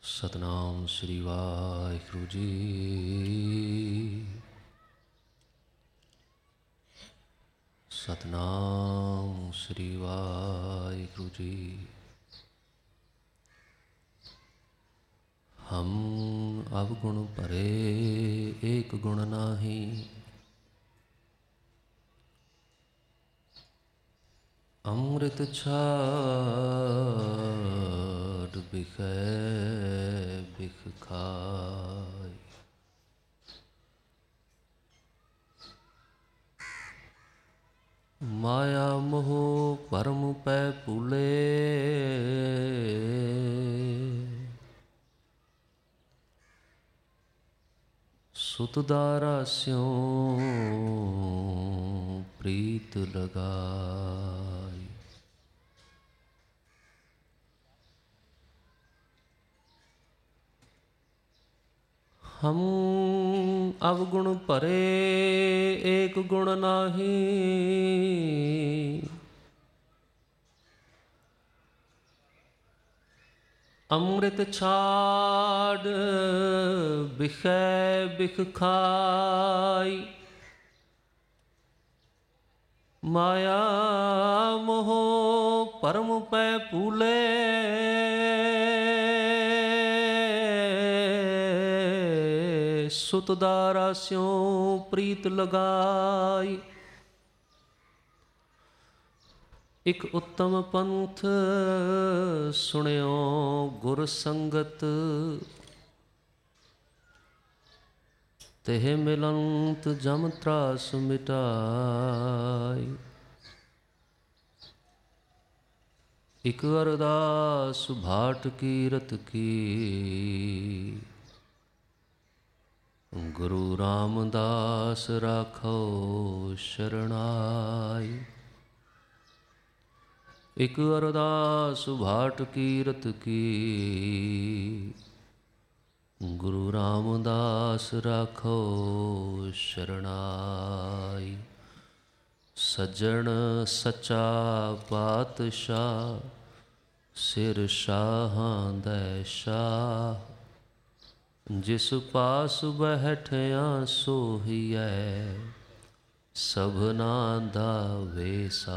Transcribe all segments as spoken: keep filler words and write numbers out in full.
ਸਤਨਾਮ ਸ੍ਰੀ ਵਾਹਿਗੁਰੂ ਜੀ। ਸਤਨਾਮ ਸ੍ਰੀ ਵਾਹਿਗੁਰੂ ਜੀ। ਹਮ ਅਵਗੁਣ ਭਰੇ ਏਕ ਗੁਣ ਨਾਹੀ, ਅੰਮ੍ਰਿਤ ਛਾਡ ਬਿਖੈ ਬਿਖ ਖਾਇ। ਮਾਇਆ ਮੋਹ ਭਰਮ ਪੈ ਭੂਲੇ, ਸੁਤ ਦਾਰਾ ਸਿਉ ਪ੍ਰੀਤ ਲਗਾਈ। ਹਮ ਅਵਗੁਣ ਭਰੇ ਏਕ ਗੁਣ ਨਾਹੀ, ਅੰਮ੍ਰਿਤ ਛਾਡ ਬਿਖੈ ਬਿਖ ਖਾਈ। ਮਾਇਆ ਮੋਹ ਭਰਮ ਪੈ ਭੂਲੇ, ਸੁਤ ਦਾਰਾ ਸਿਉ ਪ੍ਰੀਤ ਲਗਾਈ। ਇਕ ਉੱਤਮ ਪੰਥ ਸੁਣਿਓ ਗੁਰ ਸੰਗਤ, ਤਿਹ ਮਿਲੰਤ ਜਮ ਤਰਾਸ ਮਿਟਾਈ। ਇਕ ਅਰਦਾਸ ਭਾਟ ਕੀਰਤ ਕੀ, ਗੁਰੂ ਰਾਮਦਾਸ ਰਾਖੋ ਸ਼ਰਨਾਈ। ਇਕ ਅਰਦਾਸ ਭਾਟ ਕੀਰਤ ਕੀ, ਗੁਰੂ ਰਾਮਦਾਸ ਰਾਖੋ ਸ਼ਰਨਾਈ। ਸੱਜਣ ਸੱਚਾ ਪਾਤਸ਼ਾਹ, ਸਿਰ ਸ਼ਾਹਾਂ ਦੈ ਸ਼ਾਹ। ਜਿਸ ਪਾਸ ਬੈਠਿਆ ਸੋਹੀਐ, ਸਭਨਾ ਦਾ ਵੇਸਾ।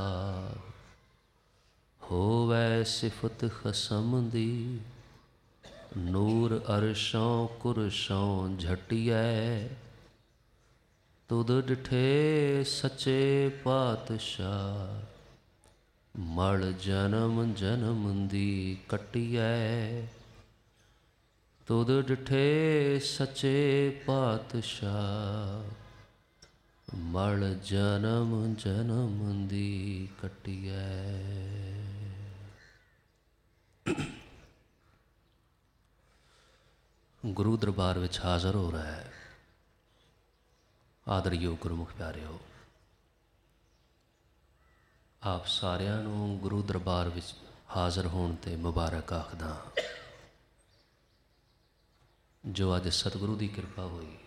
ਹੋਵੈ ਸਿਫਤ ਖਸਮ ਦੀ, ਨੂਰ ਅਰਸ਼ੋਂ ਕੁਰਸ਼ੋਂ ਝਟੀਐ। ਤੁਧ ਡਿਠੇ ਸੱਚੇ ਪਾਤਸ਼ਾਹ, ਮਲ ਜਨਮ ਜਨਮ ਦੀ ਕੱਟੀਐ। ਤੁਧ ਡਿਠੇ ਸੱਚੇ ਪਾਤਸ਼ਾਹ, ਮਲ ਜਨਮ ਜਨਮ ਦੀ ਕੱਟੀਐ। ਗੁਰੂ ਦਰਬਾਰ ਵਿੱਚ ਹਾਜ਼ਰ ਹੋ ਰਿਹਾ ਹੈ ਆਦਰਯੋਗ ਗੁਰਮੁਖ ਪਿਆਰਿਓ। ਆਪ ਸਾਰਿਆਂ ਨੂੰ ਗੁਰੂ ਦਰਬਾਰ ਵਿੱਚ ਹਾਜ਼ਰ ਹੋਣ 'ਤੇ ਮੁਬਾਰਕ ਆਖਦਾ। ਜੋ ਅੱਜ ਸਤਿਗੁਰੂ ਦੀ ਕਿਰਪਾ ਹੋਈ,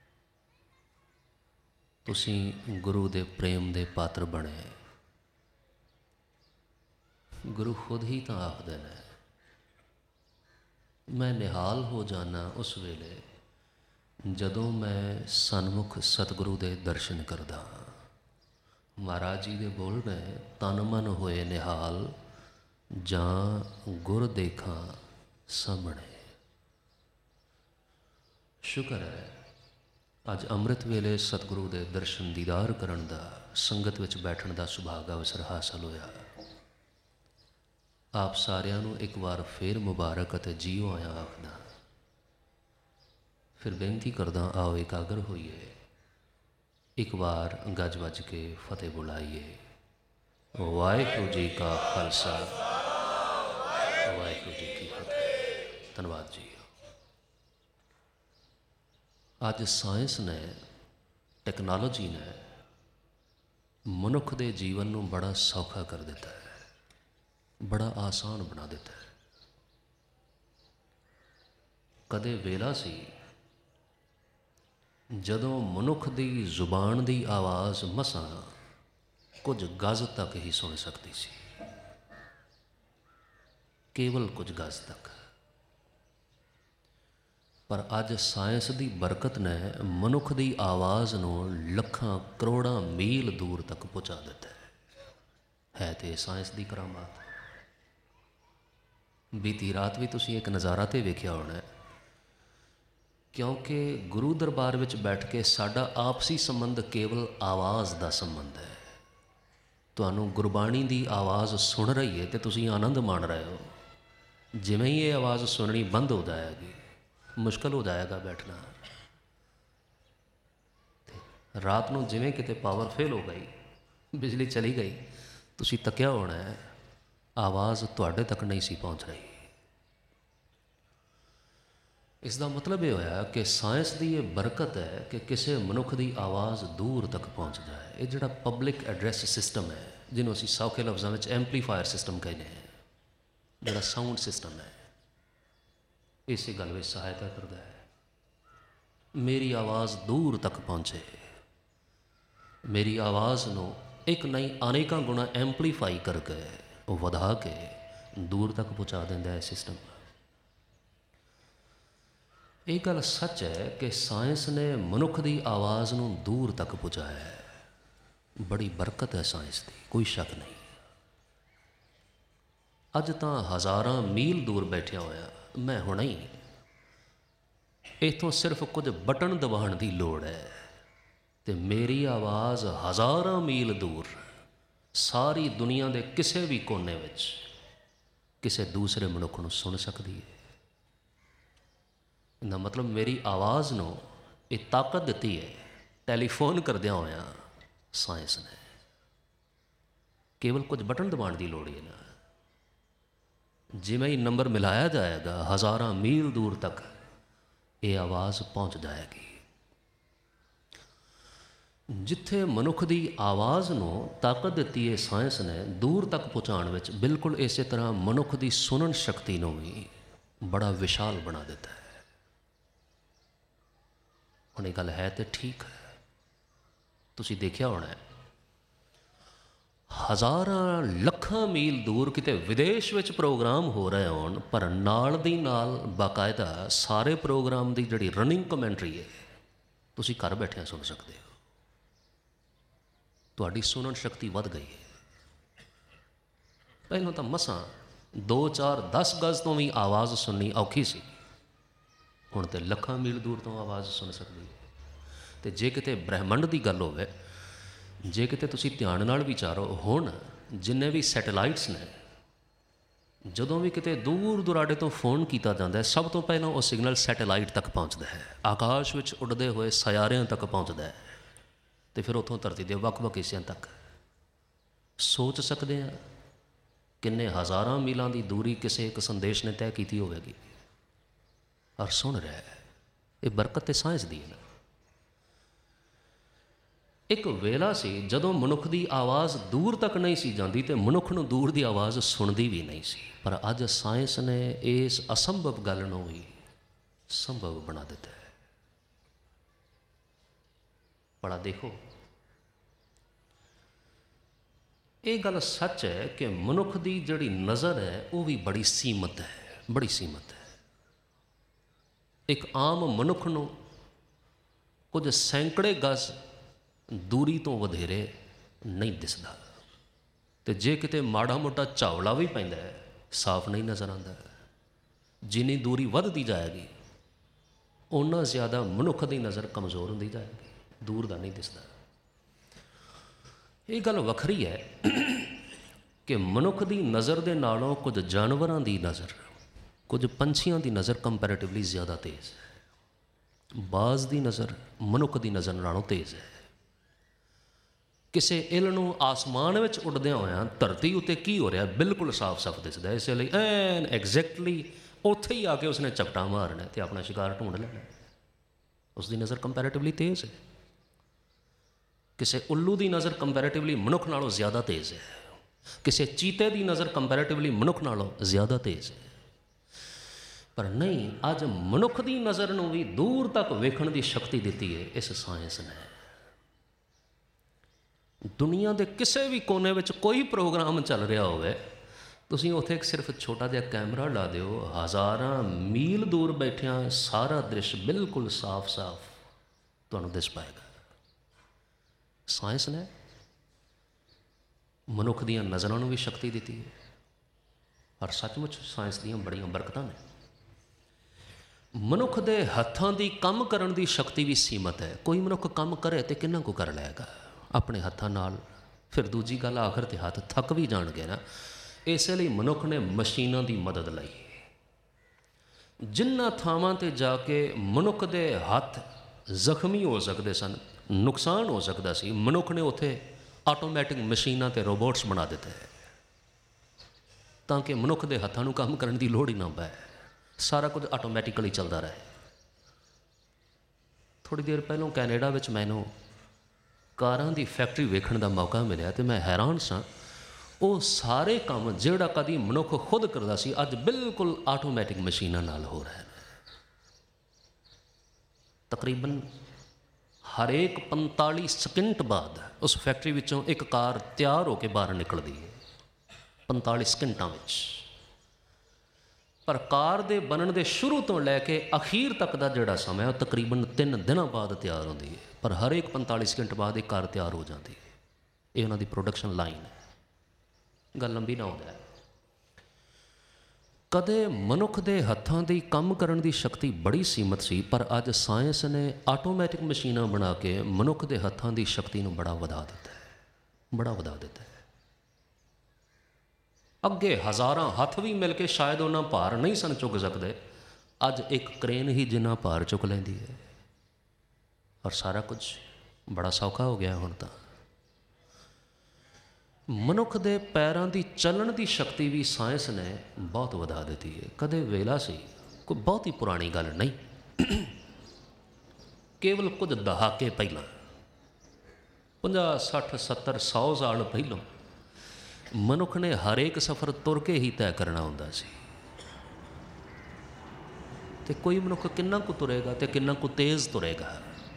ਤੁਸੀਂ ਗੁਰੂ ਦੇ ਪ੍ਰੇਮ ਦੇ ਪਾਤਰ ਬਣੇ। ਗੁਰੂ ਖੁਦ ਹੀ ਤਾਂ ਆਖਦੇ ਨੇ, ਮੈਂ ਨਿਹਾਲ ਹੋ ਜਾਨਾ ਉਸ ਵੇਲੇ ਜਦੋਂ ਮੈਂ ਸਨਮੁਖ ਸਤਿਗੁਰੂ ਦੇ ਦਰਸ਼ਨ ਕਰਦਾ। ਮਹਾਰਾਜ ਜੀ ਦੇ ਬੋਲ ਨੇ, ਤਨ ਮਨ ਹੋਏ ਨਿਹਾਲ, ਜਾਂ ਗੁਰ ਦੇਖਾਂ ਸਾਹਮਣੇ। ਸ਼ੁਕਰ ਹੈ ਅੱਜ ਅੰਮ੍ਰਿਤ ਵੇਲੇ ਸਤਿਗੁਰੂ ਦੇ ਦਰਸ਼ਨ ਦੀਦਾਰ ਕਰਨ ਦਾ, ਸੰਗਤ ਵਿੱਚ ਬੈਠਣ ਦਾ ਸੁਭਾਗ ਅਵਸਰ ਹਾਸਲ ਹੋਇਆ। ਆਪ ਸਾਰਿਆਂ ਨੂੰ ਇੱਕ ਵਾਰ ਫੇਰ ਮੁਬਾਰਕ ਅਤੇ ਜੀਓ ਆਇਆ ਆਖਦਾ। ਫਿਰ ਬੇਨਤੀ ਕਰਦਾ, ਆਓ ਇਕਾਗਰ ਹੋਈਏ, ਇੱਕ ਵਾਰ ਗੱਜ ਵੱਜ ਕੇ ਫਤਿਹ ਬੁਲਾਈਏ। ਵਾਹਿਗੁਰੂ ਜੀ ਕਾ ਖਾਲਸਾ, ਵਾਹਿਗੁਰੂ ਜੀ ਕੀ ਫਤਿਹ। ਧੰਨਵਾਦ ਜੀ। ਅੱਜ ਸਾਇੰਸ ਨੇ, ਟੈਕਨੋਲੋਜੀ ਨੇ ਮਨੁੱਖ ਦੇ ਜੀਵਨ ਨੂੰ ਬੜਾ ਸੌਖਾ ਕਰ ਦਿੱਤਾ ਹੈ, ਬੜਾ ਆਸਾਨ ਬਣਾ ਦਿੱਤਾ ਹੈ। ਕਦੇ ਵੇਲਾ ਸੀ ਜਦੋਂ ਮਨੁੱਖ ਦੀ ਜ਼ੁਬਾਨ ਦੀ ਆਵਾਜ਼ ਮਸਾਂ ਕੁਝ ਗਜ਼ ਤੱਕ ਹੀ ਸੁਣ ਸਕਦੀ ਸੀ, ਕੇਵਲ ਕੁਝ ਗਜ਼ ਤੱਕ। ਪਰ ਅੱਜ ਸਾਇੰਸ ਦੀ ਬਰਕਤ ਨੇ ਮਨੁੱਖ ਦੀ ਆਵਾਜ਼ ਨੂੰ ਲੱਖਾਂ ਕਰੋੜਾਂ ਮੀਲ ਦੂਰ ਤੱਕ ਪਹੁੰਚਾ ਦਿੱਤਾ ਹੈ। ਹੈ ਤੇ ਸਾਇੰਸ ਦੀ ਕਰਾਮਾਤ। ਬੀਤੀ ਰਾਤ ਵੀ ਤੁਸੀਂ ਇੱਕ ਨਜ਼ਾਰਾ ਤੇ ਵੇਖਿਆ ਹੋਣਾ, ਕਿਉਂਕਿ ਗੁਰੂ ਦਰਬਾਰ ਵਿੱਚ ਬੈਠ ਕੇ ਸਾਡਾ ਆਪਸੀ ਸੰਬੰਧ ਕੇਵਲ ਆਵਾਜ਼ ਦਾ ਸੰਬੰਧ ਹੈ। ਤੁਹਾਨੂੰ ਗੁਰਬਾਣੀ ਦੀ ਆਵਾਜ਼ ਸੁਣ ਰਹੀ ਹੈ ਅਤੇ ਤੁਸੀਂ ਆਨੰਦ ਮਾਣ ਰਹੇ ਹੋ। ਜਿਵੇਂ ਹੀ ਇਹ ਆਵਾਜ਼ ਸੁਣਨੀ ਬੰਦ ਹੋ ਜਾਏਗੀ, ਮੁਸ਼ਕਲ ਹੋ ਜਾਏਗਾ ਬੈਠਣਾ। ਰਾਤ ਨੂੰ ਜਿਵੇਂ ਕਿਤੇ ਪਾਵਰ ਫੇਲ ਹੋ ਗਈ, ਬਿਜਲੀ ਚਲੀ ਗਈ, ਤੁਸੀਂ ਤੱਕਿਆ ਹੋਣਾ ਹੈ, ਆਵਾਜ਼ ਤੁਹਾਡੇ ਤੱਕ ਨਹੀਂ ਸੀ ਪਹੁੰਚ ਰਹੀ। ਇਸ ਦਾ ਮਤਲਬ ਇਹ ਹੋਇਆ ਕਿ ਸਾਇੰਸ ਦੀ ਇਹ ਬਰਕਤ ਹੈ ਕਿ ਕਿਸੇ ਮਨੁੱਖ ਦੀ ਆਵਾਜ਼ ਦੂਰ ਤੱਕ ਪਹੁੰਚ ਜਾਏ। ਇਹ ਜਿਹੜਾ ਪਬਲਿਕ ਐਡਰੈਸ ਸਿਸਟਮ ਹੈ, ਜਿਹਨੂੰ ਅਸੀਂ ਸੌਖੇ ਲਫ਼ਜ਼ਾਂ ਵਿੱਚ ਐਂਪਲੀਫਾਇਰ ਸਿਸਟਮ ਕਹਿੰਦੇ ਹਾਂ, ਜਿਹੜਾ ਸਾਊਂਡ ਸਿਸਟਮ ਹੈ, ਇਸੇ ਗੱਲ ਵਿੱਚ ਸਹਾਇਤਾ ਕਰਦਾ ਹੈ। ਮੇਰੀ ਆਵਾਜ਼ ਦੂਰ ਤੱਕ ਪਹੁੰਚੇ, ਮੇਰੀ ਆਵਾਜ਼ ਨੂੰ ਇੱਕ ਨਹੀਂ ਅਨੇਕਾਂ ਗੁਣਾ ਐਂਪਲੀਫਾਈ ਕਰਕੇ, ਉਹ ਵਧਾ ਕੇ ਦੂਰ ਤੱਕ ਪਹੁੰਚਾ ਦਿੰਦਾ ਹੈ ਸਿਸਟਮ। ਇਹ ਗੱਲ ਸੱਚ ਹੈ ਕਿ ਸਾਇੰਸ ਨੇ ਮਨੁੱਖ ਦੀ ਆਵਾਜ਼ ਨੂੰ ਦੂਰ ਤੱਕ ਪਹੁੰਚਾਇਆ ਹੈ। ਬੜੀ ਬਰਕਤ ਹੈ ਸਾਇੰਸ ਦੀ, ਕੋਈ ਸ਼ੱਕ ਨਹੀਂ। ਅੱਜ ਤਾਂ ਹਜ਼ਾਰਾਂ ਮੀਲ ਦੂਰ ਬੈਠਿਆ ਹੋਇਆ ਮੈਂ ਹੁਣੇ ਹੀ, ਇੱਥੋਂ ਸਿਰਫ ਕੁਝ ਬਟਨ ਦਬਾਉਣ ਦੀ ਲੋੜ ਹੈ ਅਤੇ ਮੇਰੀ ਆਵਾਜ਼ ਹਜ਼ਾਰਾਂ ਮੀਲ ਦੂਰ ਸਾਰੀ ਦੁਨੀਆ ਦੇ ਕਿਸੇ ਵੀ ਕੋਨੇ ਵਿੱਚ ਕਿਸੇ ਦੂਸਰੇ ਮਨੁੱਖ ਨੂੰ ਸੁਣ ਸਕਦੀ ਹੈ। ਇਹਦਾ ਮਤਲਬ ਮੇਰੀ ਆਵਾਜ਼ ਨੂੰ ਇਹ ਤਾਕਤ ਦਿੱਤੀ ਹੈ ਟੈਲੀਫੋਨ ਕਰਦਿਆਂ ਹੋਇਆਂ ਸਾਇੰਸ ਨੇ। ਕੇਵਲ ਕੁਝ ਬਟਨ ਦਬਾਉਣ ਦੀ ਲੋੜ ਹੈ ਨਾ। ਜਿਵੇਂ ਹੀ ਨੰਬਰ ਮਿਲਾਇਆ ਜਾਏਗਾ, ਹਜ਼ਾਰਾਂ ਮੀਲ ਦੂਰ ਤੱਕ ਇਹ ਆਵਾਜ਼ ਪਹੁੰਚ ਜਾਏਗੀ। ਜਿੱਥੇ ਮਨੁੱਖ ਦੀ ਆਵਾਜ਼ ਨੂੰ ਤਾਕਤ ਦਿੱਤੀ ਹੈ ਸਾਇੰਸ ਨੇ ਦੂਰ ਤੱਕ ਪਹੁੰਚਾਉਣ ਵਿੱਚ, ਬਿਲਕੁਲ ਇਸੇ ਤਰ੍ਹਾਂ ਮਨੁੱਖ ਦੀ ਸੁਣਨ ਸ਼ਕਤੀ ਨੂੰ ਵੀ ਬੜਾ ਵਿਸ਼ਾਲ ਬਣਾ ਦਿੱਤਾ ਹੈ। ਹੁਣ ਇਹ ਗੱਲ ਹੈ ਤੇ ਠੀਕ ਹੈ, ਤੁਸੀਂ ਦੇਖਿਆ ਹੋਣਾ, ਹਜ਼ਾਰਾਂ ਲੱਖਾਂ ਮੀਲ ਦੂਰ ਕਿਤੇ ਵਿਦੇਸ਼ ਵਿੱਚ ਪ੍ਰੋਗਰਾਮ ਹੋ ਰਹੇ ਹੋਣ, ਪਰ ਨਾਲ ਦੀ ਨਾਲ ਬਾਕਾਇਦਾ ਸਾਰੇ ਪ੍ਰੋਗਰਾਮ ਦੀ ਜਿਹੜੀ ਰਨਿੰਗ ਕਮੈਂਟਰੀ ਹੈ ਤੁਸੀਂ ਘਰ ਬੈਠਿਆਂ ਸੁਣ ਸਕਦੇ ਹੋ। ਤੁਹਾਡੀ ਸੁਣਨ ਸ਼ਕਤੀ ਵੱਧ ਗਈ ਹੈ। ਪਹਿਲਾਂ ਤਾਂ ਮਸਾਂ ਦੋ ਚਾਰ ਦਸ ਗਜ਼ ਤੋਂ ਵੀ ਆਵਾਜ਼ ਸੁਣਨੀ ਔਖੀ ਸੀ, ਹੁਣ ਤਾਂ ਲੱਖਾਂ ਮੀਲ ਦੂਰ ਤੋਂ ਆਵਾਜ਼ ਸੁਣ ਸਕਦੀ ਹੈ। ਅਤੇ ਜੇ ਕਿਤੇ ਬ੍ਰਹਿਮੰਡ ਦੀ ਗੱਲ ਹੋਵੇ, ਜੇ ਕਿਤੇ ਤੁਸੀਂ ਧਿਆਨ ਨਾਲ ਵਿਚਾਰੋ, ਹੁਣ ਜਿੰਨੇ ਵੀ ਸੈਟੇਲਾਈਟਸ ਨੇ, ਜਦੋਂ ਵੀ ਕਿਤੇ ਦੂਰ ਦੁਰਾਡੇ ਤੋਂ ਫੋਨ ਕੀਤਾ ਜਾਂਦਾ ਹੈ, ਸਭ ਤੋਂ ਪਹਿਲਾਂ ਉਹ ਸਿਗਨਲ ਸੈਟੇਲਾਈਟ ਤੱਕ ਪਹੁੰਚਦਾ ਹੈ, ਆਕਾਸ਼ ਵਿੱਚ ਉੱਡਦੇ ਹੋਏ ਸਿਤਾਰਿਆਂ ਤੱਕ ਪਹੁੰਚਦਾ ਹੈ, ਅਤੇ ਫਿਰ ਉੱਥੋਂ ਧਰਤੀ ਦੇ ਵੱਖ-ਵੱਖ ਹਿੱਸਿਆਂ ਤੱਕ। ਸੋਚ ਸਕਦੇ ਹਾਂ ਕਿੰਨੇ ਹਜ਼ਾਰਾਂ ਮੀਲਾਂ ਦੀ ਦੂਰੀ ਕਿਸੇ ਇੱਕ ਸੰਦੇਸ਼ ਨੇ ਤੈਅ ਕੀਤੀ ਹੋਵੇਗੀ, ਔਰ ਸੁਣ ਰਿਹਾ ਹੈ। ਇਹ ਬਰਕਤ ਤੇ ਸਾਇੰਸ ਦੀ ਹੈ ਨਾ। ਇੱਕ ਵੇਲਾ ਸੀ ਜਦੋਂ ਮਨੁੱਖ ਦੀ ਆਵਾਜ਼ ਦੂਰ ਤੱਕ ਨਹੀਂ ਸੀ ਜਾਂਦੀ ਅਤੇ ਮਨੁੱਖ ਨੂੰ ਦੂਰ ਦੀ ਆਵਾਜ਼ ਸੁਣਦੀ ਵੀ ਨਹੀਂ ਸੀ, ਪਰ ਅੱਜ ਸਾਇੰਸ ਨੇ ਇਸ ਅਸੰਭਵ ਗੱਲ ਨੂੰ ਵੀ ਸੰਭਵ ਬਣਾ ਦਿੱਤਾ ਹੈ। ਭਲਾ ਦੇਖੋ, ਇਹ ਗੱਲ ਸੱਚ ਹੈ ਕਿ ਮਨੁੱਖ ਦੀ ਜਿਹੜੀ ਨਜ਼ਰ ਹੈ ਉਹ ਵੀ ਬੜੀ ਸੀਮਤ ਹੈ, ਬੜੀ ਸੀਮਤ ਹੈ। ਇੱਕ ਆਮ ਮਨੁੱਖ ਨੂੰ ਕੁਝ ਸੈਂਕੜੇ ਗਜ਼ ਦੂਰੀ ਤੋਂ ਵਧੇਰੇ ਨਹੀਂ ਦਿਸਦਾ, ਅਤੇ ਜੇ ਕਿਤੇ ਮਾੜਾ ਮੋਟਾ ਝਾਵਲਾ ਵੀ ਪੈਂਦਾ ਹੈ, ਸਾਫ਼ ਨਹੀਂ ਨਜ਼ਰ ਆਉਂਦਾ। ਜਿੰਨੀ ਦੂਰੀ ਵੱਧਦੀ ਜਾਏਗੀ, ਓਨਾ ਜ਼ਿਆਦਾ ਮਨੁੱਖ ਦੀ ਨਜ਼ਰ ਕਮਜ਼ੋਰ ਹੁੰਦੀ ਜਾਏਗੀ, ਦੂਰ ਦਾ ਨਹੀਂ ਦਿਸਦਾ। ਇਹ ਗੱਲ ਵੱਖਰੀ ਹੈ ਕਿ ਮਨੁੱਖ ਦੀ ਨਜ਼ਰ ਦੇ ਨਾਲੋਂ ਕੁਝ ਜਾਨਵਰਾਂ ਦੀ ਨਜ਼ਰ, ਕੁਝ ਪੰਛੀਆਂ ਦੀ ਨਜ਼ਰ ਕੰਪੈਰੇਟਿਵਲੀ ਜ਼ਿਆਦਾ ਤੇਜ਼ ਹੈ। ਬਾਜ਼ ਦੀ ਨਜ਼ਰ ਮਨੁੱਖ ਦੀ ਨਜ਼ਰ ਨਾਲੋਂ ਤੇਜ਼ ਹੈ। ਕਿਸੇ ਇੱਲ ਨੂੰ ਆਸਮਾਨ ਵਿੱਚ ਉੱਡਦਿਆਂ ਹੋਇਆਂ ਧਰਤੀ ਉੱਤੇ ਕੀ ਹੋ ਰਿਹਾ ਬਿਲਕੁਲ ਸਾਫ਼ ਸਾਫ਼ ਦਿਸਦਾ। ਇਸੇ ਲਈ ਐਨ ਐਗਜ਼ੈਕਟਲੀ ਉੱਥੇ ਹੀ ਆ ਕੇ ਉਸਨੇ ਝਪਟਾ ਮਾਰਨਾ ਅਤੇ ਆਪਣਾ ਸ਼ਿਕਾਰ ਢੂੰਢ ਲੈਣਾ। ਉਸ ਦੀ ਨਜ਼ਰ ਕੰਪੈਰੇਟਿਵਲੀ ਤੇਜ਼ ਹੈ। ਕਿਸੇ ਉੱਲੂ ਦੀ ਨਜ਼ਰ ਕੰਪੈਰੇਟਿਵਲੀ ਮਨੁੱਖ ਨਾਲੋਂ ਜ਼ਿਆਦਾ ਤੇਜ਼ ਹੈ। ਕਿਸੇ ਚੀਤੇ ਦੀ ਨਜ਼ਰ ਕੰਪੈਰੇਟਿਵਲੀ ਮਨੁੱਖ ਨਾਲੋਂ ਜ਼ਿਆਦਾ ਤੇਜ਼ ਹੈ। ਪਰ ਨਹੀਂ, ਅੱਜ ਮਨੁੱਖ ਦੀ ਨਜ਼ਰ ਨੂੰ ਵੀ ਦੂਰ ਤੱਕ ਵੇਖਣ ਦੀ ਸ਼ਕਤੀ ਦਿੱਤੀ ਹੈ ਇਸ ਸਾਇੰਸ ਨੇ। ਦੁਨੀਆ ਦੇ ਕਿਸੇ ਵੀ ਕੋਨੇ ਵਿੱਚ ਕੋਈ ਪ੍ਰੋਗਰਾਮ ਚੱਲ ਰਿਹਾ ਹੋਵੇ, ਤੁਸੀਂ ਉੱਥੇ ਇੱਕ ਸਿਰਫ ਛੋਟਾ ਜਿਹਾ ਕੈਮਰਾ ਲਾ ਦਿਓ, ਹਜ਼ਾਰਾਂ ਮੀਲ ਦੂਰ ਬੈਠਿਆਂ ਸਾਰਾ ਦ੍ਰਿਸ਼ ਬਿਲਕੁਲ ਸਾਫ਼-ਸਾਫ਼ ਤੁਹਾਨੂੰ ਦਿਸ ਪਾਏਗਾ। ਸਾਇੰਸ ਨੇ ਮਨੁੱਖ ਦੀਆਂ ਨਜ਼ਰਾਂ ਨੂੰ ਵੀ ਸ਼ਕਤੀ ਦਿੱਤੀ ਹੈ, ਪਰ ਸੱਚਮੁੱਚ ਸਾਇੰਸ ਦੀਆਂ ਬੜੀਆਂ ਬਰਕਤਾਂ ਨੇ। ਮਨੁੱਖ ਦੇ ਹੱਥਾਂ ਦੀ ਕੰਮ ਕਰਨ ਦੀ ਸ਼ਕਤੀ ਵੀ ਸੀਮਤ ਹੈ। ਕੋਈ ਮਨੁੱਖ ਕੰਮ ਕਰੇ ਤੇ ਕਿੰਨਾ ਕੁ ਕਰ ਲਏਗਾ ਆਪਣੇ ਹੱਥਾਂ ਨਾਲ। ਫਿਰ ਦੂਜੀ ਗੱਲ, ਆਖਰ ਤੇ ਹੱਥ ਥੱਕ ਵੀ ਜਾਣਗੇ ਨਾ। ਇਸੇ ਲਈ ਮਨੁੱਖ ਨੇ ਮਸ਼ੀਨਾਂ ਦੀ ਮਦਦ ਲਈ। ਜਿਨ੍ਹਾਂ ਥਾਵਾਂ 'ਤੇ ਜਾ ਕੇ ਮਨੁੱਖ ਦੇ ਹੱਥ ਜ਼ਖਮੀ ਹੋ ਸਕਦੇ ਸਨ, ਨੁਕਸਾਨ ਹੋ ਸਕਦਾ ਸੀ, ਮਨੁੱਖ ਨੇ ਉੱਥੇ ਆਟੋਮੈਟਿਕ ਮਸ਼ੀਨਾਂ ਅਤੇ ਰੋਬੋਟਸ ਬਣਾ ਦਿੱਤੇ ਤਾਂ ਕਿ ਮਨੁੱਖ ਦੇ ਹੱਥਾਂ ਨੂੰ ਕੰਮ ਕਰਨ ਦੀ ਲੋੜ ਹੀ ਨਾ ਪਏ, ਸਾਰਾ ਕੁਝ ਆਟੋਮੈਟਿਕਲੀ ਚੱਲਦਾ ਰਹੇ। ਥੋੜ੍ਹੀ ਦੇਰ ਪਹਿਲਾਂ ਕੈਨੇਡਾ ਵਿੱਚ ਮੈਨੂੰ ਕਾਰਾਂ ਦੀ ਫੈਕਟਰੀ ਵੇਖਣ ਦਾ ਮੌਕਾ ਮਿਲਿਆ ਅਤੇ ਮੈਂ ਹੈਰਾਨ ਸਾਂ। ਉਹ ਸਾਰੇ ਕੰਮ ਜਿਹੜਾ ਕਦੀ ਮਨੁੱਖ ਖੁਦ ਕਰਦਾ ਸੀ, ਅੱਜ ਬਿਲਕੁਲ ਆਟੋਮੈਟਿਕ ਮਸ਼ੀਨਾਂ ਨਾਲ ਹੋ ਰਹੇ ਨੇ। ਤਕਰੀਬਨ ਹਰੇਕ ਪੰਤਾਲੀ ਸਕਿੰਟ ਬਾਅਦ ਉਸ ਫੈਕਟਰੀ ਵਿੱਚੋਂ ਇੱਕ ਕਾਰ ਤਿਆਰ ਹੋ ਕੇ ਬਾਹਰ ਨਿਕਲਦੀ ਹੈ, ਪੰਤਾਲੀ ਸਕਿੰਟਾਂ ਵਿੱਚ। ਪਰ ਕਾਰ ਦੇ ਬਣਨ ਦੇ ਸ਼ੁਰੂ ਤੋਂ ਲੈ ਕੇ ਅਖੀਰ ਤੱਕ ਦਾ ਜਿਹੜਾ ਸਮਾਂ ਉਹ ਤਕਰੀਬਨ ਤਿੰਨ ਦਿਨਾਂ ਬਾਅਦ ਤਿਆਰ ਹੁੰਦੀ ਹੈ, ਪਰ ਹਰੇਕ ਪੰਤਾਲੀ ਸਕਿੰਟ ਬਾਅਦ ਇੱਕ ਕਾਰ ਤਿਆਰ ਹੋ ਜਾਂਦੀ ਹੈ। ਇਹ ਉਹਨਾਂ ਦੀ ਪ੍ਰੋਡਕਸ਼ਨ ਲਾਈਨ ਹੈ। ਗੱਲ ਲੰਬੀ ਨਾ ਹੁੰਦਾ। ਕਦੇ ਮਨੁੱਖ ਦੇ ਹੱਥਾਂ ਦੀ ਕੰਮ ਕਰਨ ਦੀ ਸ਼ਕਤੀ ਬੜੀ ਸੀਮਤ ਸੀ, ਪਰ ਅੱਜ ਸਾਇੰਸ ਨੇ ਆਟੋਮੈਟਿਕ ਮਸ਼ੀਨਾਂ ਬਣਾ ਕੇ ਮਨੁੱਖ ਦੇ ਹੱਥਾਂ ਦੀ ਸ਼ਕਤੀ ਨੂੰ ਬੜਾ ਵਧਾ ਦਿੱਤਾ ਹੈ, ਬੜਾ ਵਧਾ ਦਿੱਤਾ ਹੈ। ਅੱਗੇ ਹਜ਼ਾਰਾਂ ਹੱਥ ਵੀ ਮਿਲ ਕੇ ਸ਼ਾਇਦ ਉਹਨਾਂ ਭਾਰ ਨਹੀਂ ਸਨ ਚੁੱਕ ਸਕਦੇ, ਅੱਜ ਇੱਕ ਕ੍ਰੇਨ ਹੀ ਜਿੰਨਾ ਭਾਰ ਚੁੱਕ ਲੈਂਦੀ ਹੈ। ਔਰ ਸਾਰਾ ਕੁਝ ਬੜਾ ਸੌਖਾ ਹੋ ਗਿਆ ਹੁਣ ਤਾਂ। ਮਨੁੱਖ ਦੇ ਪੈਰਾਂ ਦੀ ਚੱਲਣ ਦੀ ਸ਼ਕਤੀ ਵੀ ਸਾਇੰਸ ਨੇ ਬਹੁਤ ਵਧਾ ਦਿੱਤੀ ਹੈ। ਕਦੇ ਵੇਲਾ ਸੀ, ਕੋਈ ਬਹੁਤੀ ਪੁਰਾਣੀ ਗੱਲ ਨਹੀਂ, ਕੇਵਲ ਕੁਝ ਦਹਾਕੇ ਪਹਿਲਾਂ, ਪੰਜਾਹ ਸੱਠ ਸੱਤਰ ਸੌ ਸਾਲ ਪਹਿਲਾਂ ਮਨੁੱਖ ਨੇ ਹਰੇਕ ਸਫ਼ਰ ਤੁਰ ਕੇ ਹੀ ਤੈਅ ਕਰਨਾ ਹੁੰਦਾ ਸੀ। ਅਤੇ ਕੋਈ ਮਨੁੱਖ ਕਿੰਨਾ ਕੁ ਤੁਰੇਗਾ ਅਤੇ ਕਿੰਨਾ ਕੁ ਤੇਜ਼ ਤੁਰੇਗਾ।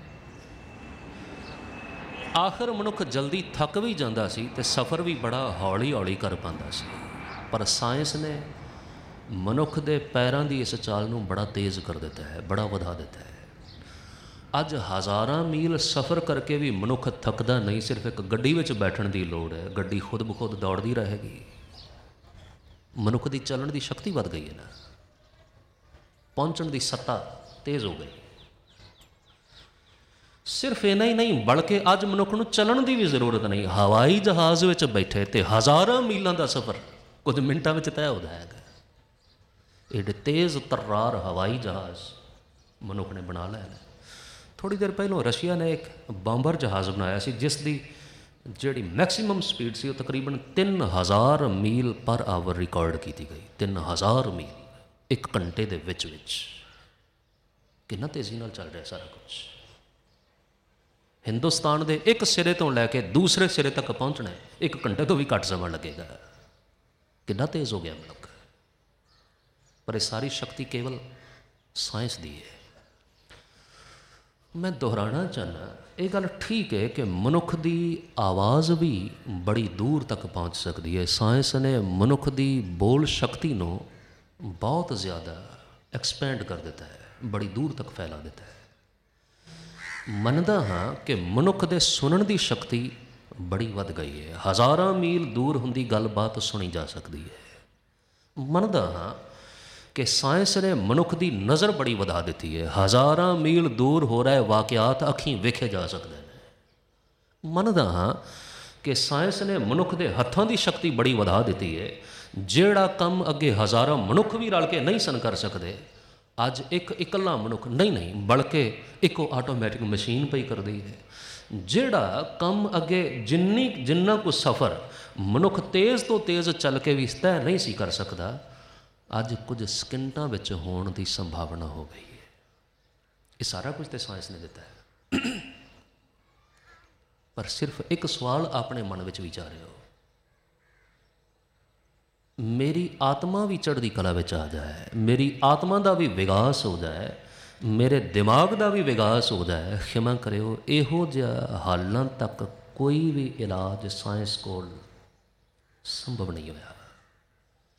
ਆਖਰ ਮਨੁੱਖ ਜਲਦੀ ਥੱਕ ਵੀ ਜਾਂਦਾ ਸੀ ਅਤੇ ਸਫ਼ਰ ਵੀ ਬੜਾ ਹੌਲੀ ਹੌਲੀ ਕਰ ਪਾਉਂਦਾ ਸੀ। ਪਰ ਸਾਇੰਸ ਨੇ ਮਨੁੱਖ ਦੇ ਪੈਰਾਂ ਦੀ ਇਸ ਚਾਲ ਨੂੰ ਬੜਾ ਤੇਜ਼ ਕਰ ਦਿੱਤਾ ਹੈ, ਬੜਾ ਵਧਾ ਦਿੱਤਾ ਹੈ। ਅੱਜ ਹਜ਼ਾਰਾਂ ਮੀਲ ਸਫ਼ਰ ਕਰਕੇ ਵੀ ਮਨੁੱਖ ਥੱਕਦਾ ਨਹੀਂ। ਸਿਰਫ ਇੱਕ ਗੱਡੀ ਵਿੱਚ ਬੈਠਣ ਦੀ ਲੋੜ ਹੈ, ਗੱਡੀ ਖੁਦ ਬ ਖੁਦ ਦੌੜਦੀ ਰਹੇਗੀ। ਮਨੁੱਖ ਦੀ ਚੱਲਣ ਦੀ ਸ਼ਕਤੀ ਵੱਧ ਗਈ ਹੈ ਨਾ, ਪਹੁੰਚਣ ਦੀ ਸੱਤਾ ਤੇਜ਼ ਹੋ ਗਈ। ਸਿਰਫ ਇੰਨਾ ਹੀ ਨਹੀਂ, ਬਲਕਿ ਅੱਜ ਮਨੁੱਖ ਨੂੰ ਚੱਲਣ ਦੀ ਵੀ ਜ਼ਰੂਰਤ ਨਹੀਂ। ਹਵਾਈ ਜਹਾਜ਼ ਵਿੱਚ ਬੈਠੇ ਅਤੇ ਹਜ਼ਾਰਾਂ ਮੀਲਾਂ ਦਾ ਸਫ਼ਰ ਕੁਝ ਮਿੰਟਾਂ ਵਿੱਚ ਤੈਅ ਹੋ ਜਾਏਗਾ। ਏਡੇ ਤੇਜ਼ ਤਰਾਰ ਹਵਾਈ ਜਹਾਜ਼ ਮਨੁੱਖ ਨੇ ਬਣਾ ਲਏ ਨੇ। ਥੋੜ੍ਹੀ ਦੇਰ ਪਹਿਲਾਂ ਰਸ਼ੀਆ ਨੇ ਇੱਕ ਬੰਬਰ ਜਹਾਜ਼ ਬਣਾਇਆ ਸੀ, ਜਿਸ ਦੀ ਜਿਹੜੀ ਮੈਕਸੀਮਮ ਸਪੀਡ ਸੀ ਉਹ ਤਕਰੀਬਨ ਤਿੰਨ ਹਜ਼ਾਰ ਮੀਲ ਪਰ ਆਵਰ ਰਿਕਾਰਡ ਕੀਤੀ ਗਈ। ਤਿੰਨ ਹਜ਼ਾਰ ਮੀਲ ਇੱਕ ਘੰਟੇ ਦੇ ਵਿੱਚ ਵਿੱਚ। ਕਿੰਨਾ ਤੇਜ਼ੀ ਨਾਲ ਚੱਲ ਰਿਹਾ ਸਾਰਾ ਕੁਝ। ਹਿੰਦੁਸਤਾਨ ਦੇ ਇੱਕ ਸਿਰੇ ਤੋਂ ਲੈ ਕੇ ਦੂਸਰੇ ਸਿਰੇ ਤੱਕ ਪਹੁੰਚਣਾ ਇੱਕ ਘੰਟੇ ਤੋਂ ਵੀ ਘੱਟ ਸਮਾਂ ਲੱਗੇਗਾ। ਕਿੰਨਾ ਤੇਜ਼ ਹੋ ਗਿਆ ਮਨੁੱਖ। ਪਰ ਇਹ ਸਾਰੀ ਸ਼ਕਤੀ ਕੇਵਲ ਸਾਇੰਸ ਦੀ ਹੈ। ਮੈਂ ਦੁਹਰਾਉਣਾ ਚਾਹੁੰਦਾ, ਇਹ ਗੱਲ ਠੀਕ ਹੈ ਕਿ ਮਨੁੱਖ ਦੀ ਆਵਾਜ਼ ਵੀ ਬੜੀ ਦੂਰ ਤੱਕ ਪਹੁੰਚ ਸਕਦੀ ਹੈ। ਸਾਇੰਸ ਨੇ ਮਨੁੱਖ ਦੀ ਬੋਲ ਸ਼ਕਤੀ ਨੂੰ ਬਹੁਤ ਜ਼ਿਆਦਾ ਐਕਸਪੈਂਡ ਕਰ ਦਿੱਤਾ ਹੈ, ਬੜੀ ਦੂਰ ਤੱਕ ਫੈਲਾ ਦਿੱਤਾ ਹੈ। ਮੰਨਦਾ ਹਾਂ ਕਿ ਮਨੁੱਖ ਦੇ ਸੁਣਨ ਦੀ ਸ਼ਕਤੀ ਬੜੀ ਵੱਧ ਗਈ ਹੈ। ਹਜ਼ਾਰਾਂ ਮੀਲ ਦੂਰ ਹੁੰਦੀ ਗੱਲਬਾਤ ਸੁਣੀ ਜਾ ਸਕਦੀ ਹੈ। ਮੰਨਦਾ ਹਾਂ ਕਿ ਸਾਇੰਸ ਨੇ ਮਨੁੱਖ ਦੀ ਨਜ਼ਰ ਬੜੀ ਵਧਾ ਦਿੱਤੀ ਹੈ। ਹਜ਼ਾਰਾਂ ਮੀਲ ਦੂਰ ਹੋ ਰਹੇ ਵਾਕਿਆਤ ਅੱਖੀਂ ਵੇਖੇ ਜਾ ਸਕਦੇ ਨੇ। ਮੰਨਦਾ ਹਾਂ ਕਿ ਸਾਇੰਸ ਨੇ ਮਨੁੱਖ ਦੇ ਹੱਥਾਂ ਦੀ ਸ਼ਕਤੀ ਬੜੀ ਵਧਾ ਦਿੱਤੀ ਹੈ। ਜਿਹੜਾ ਕੰਮ ਅੱਗੇ ਹਜ਼ਾਰਾਂ ਮਨੁੱਖ ਵੀ ਰਲ ਕੇ ਨਹੀਂ ਸਨ ਕਰ ਸਕਦੇ, ਅੱਜ ਇੱਕ ਇਕੱਲਾ ਮਨੁੱਖ ਨਹੀਂ ਨਹੀਂ ਬਲਕਿ ਇੱਕੋ ਆਟੋਮੈਟਿਕ ਮਸ਼ੀਨ ਪਈ ਕਰਦੀ ਹੈ। ਜਿਹੜਾ ਕੰਮ ਅੱਗੇ ਜਿੰਨੀ ਜਿੰਨਾ ਕੁ ਸਫ਼ਰ ਮਨੁੱਖ ਤੇਜ਼ ਤੋਂ ਤੇਜ਼ ਚੱਲ ਕੇ ਵੀ ਤੈਅ ਨਹੀਂ ਸੀ ਕਰ ਸਕਦਾ, ਅੱਜ ਕੁਝ ਸਕਿੰਟਾਂ ਵਿੱਚ ਹੋਣ ਦੀ ਸੰਭਾਵਨਾ ਹੋ ਗਈ ਹੈ। ਇਹ ਸਾਰਾ ਕੁਝ ਤਾਂ ਸਾਇੰਸ ਨੇ ਦਿੱਤਾ ਹੈ। ਪਰ ਸਿਰਫ ਇੱਕ ਸਵਾਲ ਆਪਣੇ ਮਨ ਵਿੱਚ ਵਿਚਾਰਿਓ, ਮੇਰੀ ਆਤਮਾ ਵੀ ਚੜ੍ਹਦੀ ਕਲਾ ਵਿੱਚ ਆ ਜਾਏ, ਮੇਰੀ ਆਤਮਾ ਦਾ ਵੀ ਵਿਕਾਸ ਹੋ ਜਾਏ, ਮੇਰੇ ਦਿਮਾਗ ਦਾ ਵੀ ਵਿਕਾਸ ਹੋ ਜਾਏ। ਖਿਮਾ ਕਰਿਓ, ਇਹੋ ਜਿਹਾ ਹਾਲਾਂ ਤੱਕ ਕੋਈ ਵੀ ਇਲਾਜ ਸਾਇੰਸ ਕੋਲ ਸੰਭਵ ਨਹੀਂ ਹੋਇਆ।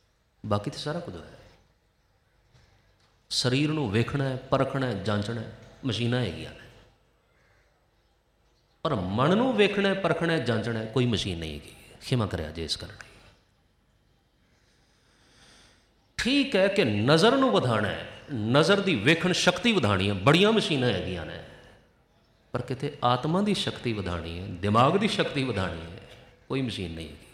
ਬਾਕੀ ਤਾਂ ਸਾਰਾ ਕੁਝ ਹੈ। ਸਰੀਰ ਨੂੰ ਵੇਖਣਾ, ਪਰਖਣਾ, ਜਾਂਚਣਾ ਮਸ਼ੀਨਾਂ ਹੈਗੀਆਂ ਨੇ, ਪਰ ਮਨ ਨੂੰ ਵੇਖਣਾ, ਪਰਖਣਾ, ਜਾਂਚਣਾ ਕੋਈ ਮਸ਼ੀਨ ਨਹੀਂ ਹੈਗੀ। ਖਿਮਾ ਕਰਿਆ ਜੇ ਇਸ ਕਰਕੇ। ਠੀਕ ਹੈ ਕਿ ਨਜ਼ਰ ਨੂੰ ਵਧਾਉਣਾ ਹੈ, ਨਜ਼ਰ ਦੀ ਵੇਖਣ ਸ਼ਕਤੀ ਵਧਾਉਣੀ ਹੈ, ਬੜੀਆਂ ਮਸ਼ੀਨਾਂ ਹੈਗੀਆਂ ਨੇ, ਪਰ ਕਿਤੇ ਆਤਮਾ ਦੀ ਸ਼ਕਤੀ ਵਧਾਉਣੀ ਹੈ, ਦਿਮਾਗ ਦੀ ਸ਼ਕਤੀ ਵਧਾਉਣੀ ਹੈ, ਕੋਈ ਮਸ਼ੀਨ ਨਹੀਂ ਹੈਗੀ।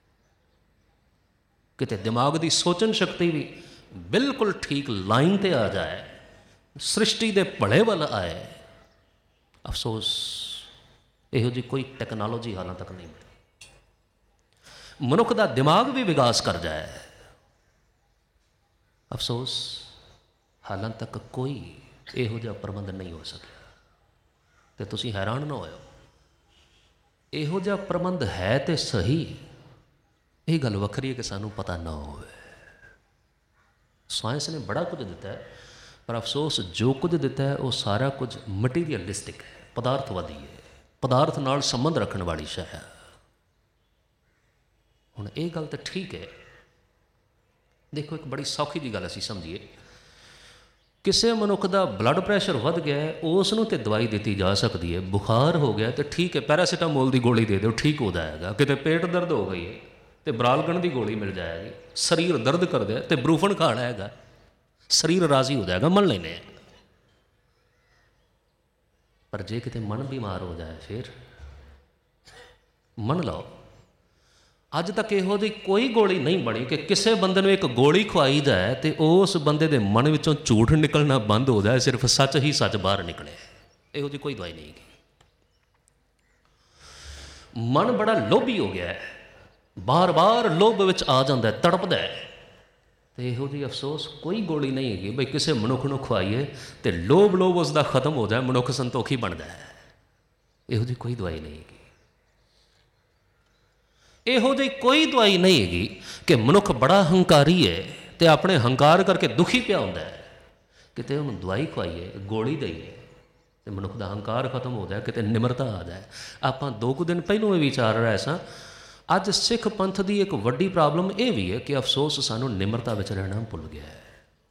ਕਿਤੇ ਦਿਮਾਗ ਦੀ ਸੋਚਣ ਸ਼ਕਤੀ ਵੀ ਬਿਲਕੁਲ ਠੀਕ ਲਾਈਨ 'ਤੇ ਆ ਜਾਏ, ਸ੍ਰਿਸ਼ਟੀ ਦੇ ਭਲੇ ਵੱਲ ਆਏ, ਅਫਸੋਸ ਇਹੋ ਜਿਹੀ ਕੋਈ ਟੈਕਨੋਲੋਜੀ ਹਾਲਾਂ ਤੱਕ ਨਹੀਂ ਮਿਲੀ। ਮਨੁੱਖ ਦਾ ਦਿਮਾਗ ਵੀ ਵਿਕਾਸ ਕਰ ਜਾਏ, ਅਫਸੋਸ ਹਾਲਾਂ ਤੱਕ ਕੋਈ ਇਹੋ ਜਿਹਾ ਪ੍ਰਬੰਧ ਨਹੀਂ ਹੋ ਸਕਿਆ। ਅਤੇ ਤੁਸੀਂ ਹੈਰਾਨ ਨਾ ਹੋਇਓ, ਇਹੋ ਜਿਹਾ ਪ੍ਰਬੰਧ ਹੈ ਤਾਂ ਸਹੀ, ਇਹ ਗੱਲ ਵੱਖਰੀ ਹੈ ਕਿ ਸਾਨੂੰ ਪਤਾ ਨਾ ਹੋਵੇ। ਸਾਇੰਸ ਨੇ ਬੜਾ ਕੁਝ ਦਿੱਤਾ ਹੈ, ਪਰ ਅਫਸੋਸ ਜੋ ਕੁਝ ਦਿੱਤਾ ਹੈ ਉਹ ਸਾਰਾ ਕੁਝ ਮਟੀਰੀਅਲਿਸਟਿਕ ਹੈ, ਪਦਾਰਥਵਾਦੀ ਹੈ, ਪਦਾਰਥ ਨਾਲ ਸੰਬੰਧ ਰੱਖਣ ਵਾਲੀ ਸ਼ੈ ਹੈ। ਹੁਣ ਇਹ ਗੱਲ ਤਾਂ ਠੀਕ ਹੈ। ਦੇਖੋ, ਇੱਕ ਬੜੀ ਸੌਖੀ ਜਿਹੀ ਗੱਲ ਅਸੀਂ ਸਮਝੀਏ, ਕਿਸੇ ਮਨੁੱਖ ਦਾ ਬਲੱਡ ਪ੍ਰੈਸ਼ਰ ਵੱਧ ਗਿਆ, ਉਸ ਨੂੰ ਤਾਂ ਦਵਾਈ ਦਿੱਤੀ ਜਾ ਸਕਦੀ ਹੈ। ਬੁਖਾਰ ਹੋ ਗਿਆ ਤਾਂ ਠੀਕ ਹੈ, ਪੈਰਾਸੀਟਾਮੋਲ ਦੀ ਗੋਲੀ ਦੇ ਦਿਓ, ਠੀਕ ਹੋ ਜਾਏਗਾ। ਕਿਤੇ ਪੇਟ ਦਰਦ ਹੋ ਗਈ ਹੈ ਤੇ ਬਰਾਲਗਣ ਦੀ ਗੋਲੀ ਮਿਲ ਜਾਏਗੀ। ਸਰੀਰ ਦਰਦ ਕਰਦਾ ਤੇ ਬਰੂਫਨ ਖਾਣਾ ਹੈਗਾ, ਸਰੀਰ ਰਾਜ਼ੀ ਹੋ ਜਾਏਗਾ, ਮੰਨ ਲੈਂਦੇ ਹਾਂ। ਪਰ ਜੇ ਕਿਤੇ ਮਨ ਬਿਮਾਰ ਹੋ ਜਾਏ, ਫਿਰ ਮੰਨ ਲਓ ਅੱਜ ਤੱਕ ਇਹੋ ਜਿਹੀ ਕੋਈ ਗੋਲੀ ਨਹੀਂ ਬਣੀ ਕਿ ਕਿਸੇ ਬੰਦੇ ਨੂੰ ਇੱਕ ਗੋਲੀ ਖਵਾਈ ਜਾਏ ਤੇ ਉਸ ਬੰਦੇ ਦੇ ਮਨ ਵਿੱਚੋਂ ਝੂਠ ਨਿਕਲਣਾ ਬੰਦ ਹੋ ਜਾਏ, ਸਿਰਫ ਸੱਚ ਹੀ ਸੱਚ ਬਾਹਰ ਨਿਕਲੇ। ਇਹੋ ਜਿਹੀ ਕੋਈ ਦਵਾਈ ਨਹੀਂ ਹੈਗੀ। ਮਨ ਬੜਾ ਲੋਭੀ ਹੋ ਗਿਆ ਹੈ, ਬਾਰ ਬਾਰ ਲੋਭ ਵਿੱਚ ਆ ਜਾਂਦਾ, ਤੜਪਦਾ ਹੈ, ਅਤੇ ਇਹੋ ਜਿਹੀ ਅਫਸੋਸ ਕੋਈ ਗੋਲੀ ਨਹੀਂ ਹੈਗੀ ਬਈ ਕਿਸੇ ਮਨੁੱਖ ਨੂੰ ਖਵਾਈਏ ਅਤੇ ਲੋਭ ਲੋਭ ਉਸ ਦਾ ਖਤਮ ਹੋ ਜਾਏ, ਮਨੁੱਖ ਸੰਤੋਖੀ ਬਣਦਾ ਹੈ। ਇਹੋ ਜਿਹੀ ਕੋਈ ਦਵਾਈ ਨਹੀਂ ਹੈਗੀ। ਇਹੋ ਜਿਹੀ ਕੋਈ ਦਵਾਈ ਨਹੀਂ ਹੈਗੀ ਕਿ ਮਨੁੱਖ ਬੜਾ ਹੰਕਾਰੀ ਹੈ ਅਤੇ ਆਪਣੇ ਹੰਕਾਰ ਕਰਕੇ ਦੁਖੀ ਪਿਆ ਹੁੰਦਾ ਹੈ, ਕਿਤੇ ਉਹਨੂੰ ਦਵਾਈ ਖਵਾਈਏ, ਗੋਲੀ ਦਈਏ ਅਤੇ ਮਨੁੱਖ ਦਾ ਹੰਕਾਰ ਖਤਮ ਹੋ ਜਾਏ, ਕਿਤੇ ਨਿਮਰਤਾ ਆ ਜਾਏ। ਆਪਾਂ ਦੋ ਕੁ ਦਿਨ ਪਹਿਲੋਂ ਇਹ ਵਿਚਾਰ ਰਹੇ ਸਾਂ, ਅੱਜ ਸਿੱਖ ਪੰਥ ਦੀ ਇੱਕ ਵੱਡੀ ਪ੍ਰੋਬਲਮ ਇਹ ਵੀ ਹੈ ਕਿ ਅਫਸੋਸ ਸਾਨੂੰ ਨਿਮਰਤਾ ਵਿੱਚ ਰਹਿਣਾ ਭੁੱਲ ਗਿਆ ਹੈ।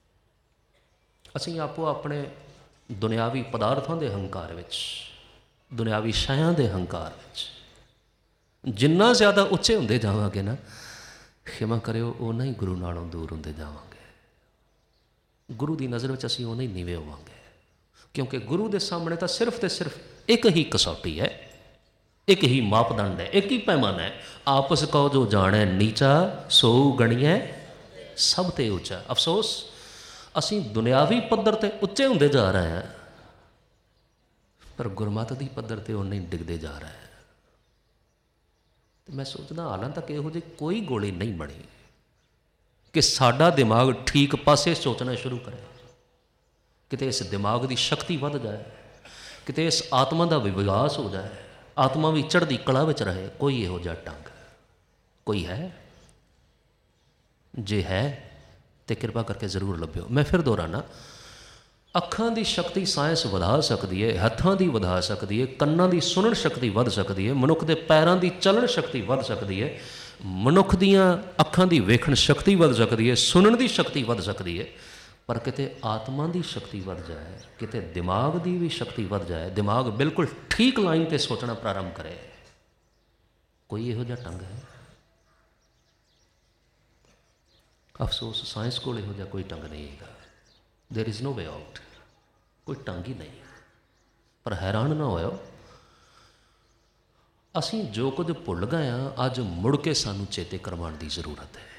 ਅਸੀਂ ਆਪੋ ਆਪਣੇ ਦੁਨਿਆਵੀ ਪਦਾਰਥਾਂ ਦੇ ਹੰਕਾਰ ਵਿੱਚ, ਦੁਨਿਆਵੀ ਸ਼ੈਆਂ ਦੇ ਹੰਕਾਰ ਵਿੱਚ ਜਿੰਨਾ ਜ਼ਿਆਦਾ ਉੱਚੇ ਹੁੰਦੇ ਜਾਵਾਂਗੇ ਨਾ, ਖਿਮਾ ਕਰਿਓ, ਓਨਾ ਹੀ ਗੁਰੂ ਨਾਲੋਂ ਦੂਰ ਹੁੰਦੇ ਜਾਵਾਂਗੇ। ਗੁਰੂ ਦੀ ਨਜ਼ਰ ਵਿੱਚ ਅਸੀਂ ਓਨਾ ਹੀ ਨੀਵੇਂ ਹੋਵਾਂਗੇ, ਕਿਉਂਕਿ ਗੁਰੂ ਦੇ ਸਾਹਮਣੇ ਤਾਂ ਸਿਰਫ ਤੇ ਸਿਰਫ ਇੱਕ ਹੀ ਕਸੌਟੀ ਹੈ, ਇੱਕ ਹੀ ਮਾਪਦੰਡ ਹੈ, ਇੱਕ ਹੀ ਪੈਮਾਨਾ ਹੈ। ਆਪਸ ਕਹੋ ਜੋ ਜਾਣੈ ਨੀਚਾ, ਸੋ ਗਣੀਐ ਸਭ ਤੇ ਉੱਚਾ। ਅਫਸੋਸ ਅਸੀਂ ਦੁਨਿਆਵੀ ਪੱਧਰ 'ਤੇ ਉੱਚੇ ਹੁੰਦੇ ਜਾ ਰਹੇ ਹਾਂ, ਪਰ ਗੁਰਮਤਿ ਦੀ ਪੱਧਰ 'ਤੇ ਓਨੇ ਹੀ ਡਿੱਗਦੇ ਜਾ ਰਹੇ ਹਾਂ। ਮੈਂ ਸੋਚਦਾ ਹਾਲਾਂ ਤੱਕ ਇਹੋ ਜਿਹੀ ਕੋਈ ਗੋਲੀ ਨਹੀਂ ਬਣੀ ਕਿ ਸਾਡਾ ਦਿਮਾਗ ਠੀਕ ਪਾਸੇ ਸੋਚਣਾ ਸ਼ੁਰੂ ਕਰੇ, ਕਿਤੇ ਇਸ ਦਿਮਾਗ ਦੀ ਸ਼ਕਤੀ ਵੱਧ ਜਾਏ, ਕਿਤੇ ਇਸ ਆਤਮਾ ਦਾ ਵੀ ਵਿਕਾਸ ਹੋ ਜਾਏ, ਆਤਮਾ ਵੀ ਚੜ੍ਹਦੀ ਕਲਾ ਵਿੱਚ ਰਹੇ। ਕੋਈ ਇਹੋ ਜਿਹਾ ਢੰਗ ਕੋਈ ਹੈ? ਜੇ ਹੈ ਤਾਂ ਕਿਰਪਾ ਕਰਕੇ ਜ਼ਰੂਰ ਲੱਭਿਓ। ਮੈਂ ਫਿਰ ਦੁਹਰਾਨਾ, ਅੱਖਾਂ ਦੀ ਸ਼ਕਤੀ ਸਾਇੰਸ ਵਧਾ ਸਕਦੀ ਹੈ, ਹੱਥਾਂ ਦੀ ਵਧਾ ਸਕਦੀ ਹੈ, ਕੰਨਾਂ ਦੀ ਸੁਣਨ ਸ਼ਕਤੀ ਵੱਧ ਸਕਦੀ ਹੈ, ਮਨੁੱਖ ਦੇ ਪੈਰਾਂ ਦੀ ਚੱਲਣ ਸ਼ਕਤੀ ਵੱਧ ਸਕਦੀ ਹੈ, ਮਨੁੱਖ ਦੀਆਂ ਅੱਖਾਂ ਦੀ ਵੇਖਣ ਸ਼ਕਤੀ ਵੱਧ ਸਕਦੀ ਹੈ, ਸੁਣਨ ਦੀ ਸ਼ਕਤੀ ਵੱਧ ਸਕਦੀ ਹੈ, ਪਰ ਕਿਤੇ ਆਤਮਾ ਦੀ ਸ਼ਕਤੀ ਵੱਧ ਜਾਏ, ਕਿਤੇ ਦਿਮਾਗ ਦੀ ਵੀ ਸ਼ਕਤੀ ਵੱਧ ਜਾਏ, ਦਿਮਾਗ ਬਿਲਕੁਲ ਠੀਕ ਲਾਈਨ 'ਤੇ ਸੋਚਣਾ ਪ੍ਰਾਰੰਭ ਕਰੇ, ਕੋਈ ਇਹੋ ਜਿਹਾ ਢੰਗ ਹੈ? ਅਫਸੋਸ ਸਾਇੰਸ ਕੋਲ ਇਹੋ ਜਿਹਾ ਕੋਈ ਢੰਗ ਨਹੀਂ ਹੈਗਾ। There is no way out, ਕੋਈ ਢੰਗ ਹੀ ਨਹੀਂ। ਪਰ ਹੈਰਾਨ ਨਾ ਹੋਇਓ, ਅਸੀਂ ਜੋ ਕੁਝ ਭੁੱਲ ਗਏ ਹਾਂ, ਅੱਜ ਮੁੜ ਕੇ ਸਾਨੂੰ ਚੇਤੇ ਕਰਵਾਉਣ ਦੀ ਜ਼ਰੂਰਤ ਹੈ।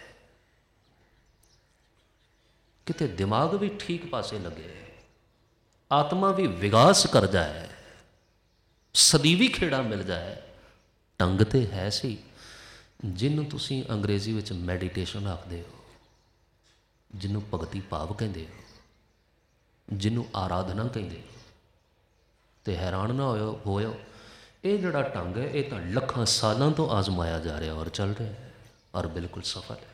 ਕਿਤੇ ਦਿਮਾਗ ਵੀ ਠੀਕ ਪਾਸੇ ਲੱਗੇ, ਆਤਮਾ ਵੀ ਵਿਕਾਸ ਕਰ ਜਾਏ, ਸਦੀਵੀ ਖੇੜਾ ਮਿਲ ਜਾਏ। ਢੰਗ ਤੇ ਹੈ ਸੀ ਜਿਹਨੂੰ ਤੁਸੀਂ ਅੰਗਰੇਜ਼ੀ ਵਿੱਚ ਮੈਡੀਟੇਸ਼ਨ ਆਖਦੇ ਹੋ, ਜਿਹਨੂੰ ਭਗਤੀ ਭਾਵ ਕਹਿੰਦੇ ਹੋ, ਜਿਹਨੂੰ ਆਰਾਧਨਾ ਕਹਿੰਦੇ ਹੋ। ਅਤੇ ਹੈਰਾਨ ਨਾ ਹੋਇਓ ਹੋਇਓ ਇਹ ਜਿਹੜਾ ਢੰਗ ਹੈ, ਇਹ ਤਾਂ ਲੱਖਾਂ ਸਾਲਾਂ ਤੋਂ ਆਜ਼ਮਾਇਆ ਜਾ ਰਿਹਾ ਔਰ ਚੱਲ ਰਿਹਾ ਹੈ, ਔਰ ਬਿਲਕੁਲ ਸਫਲ ਹੈ।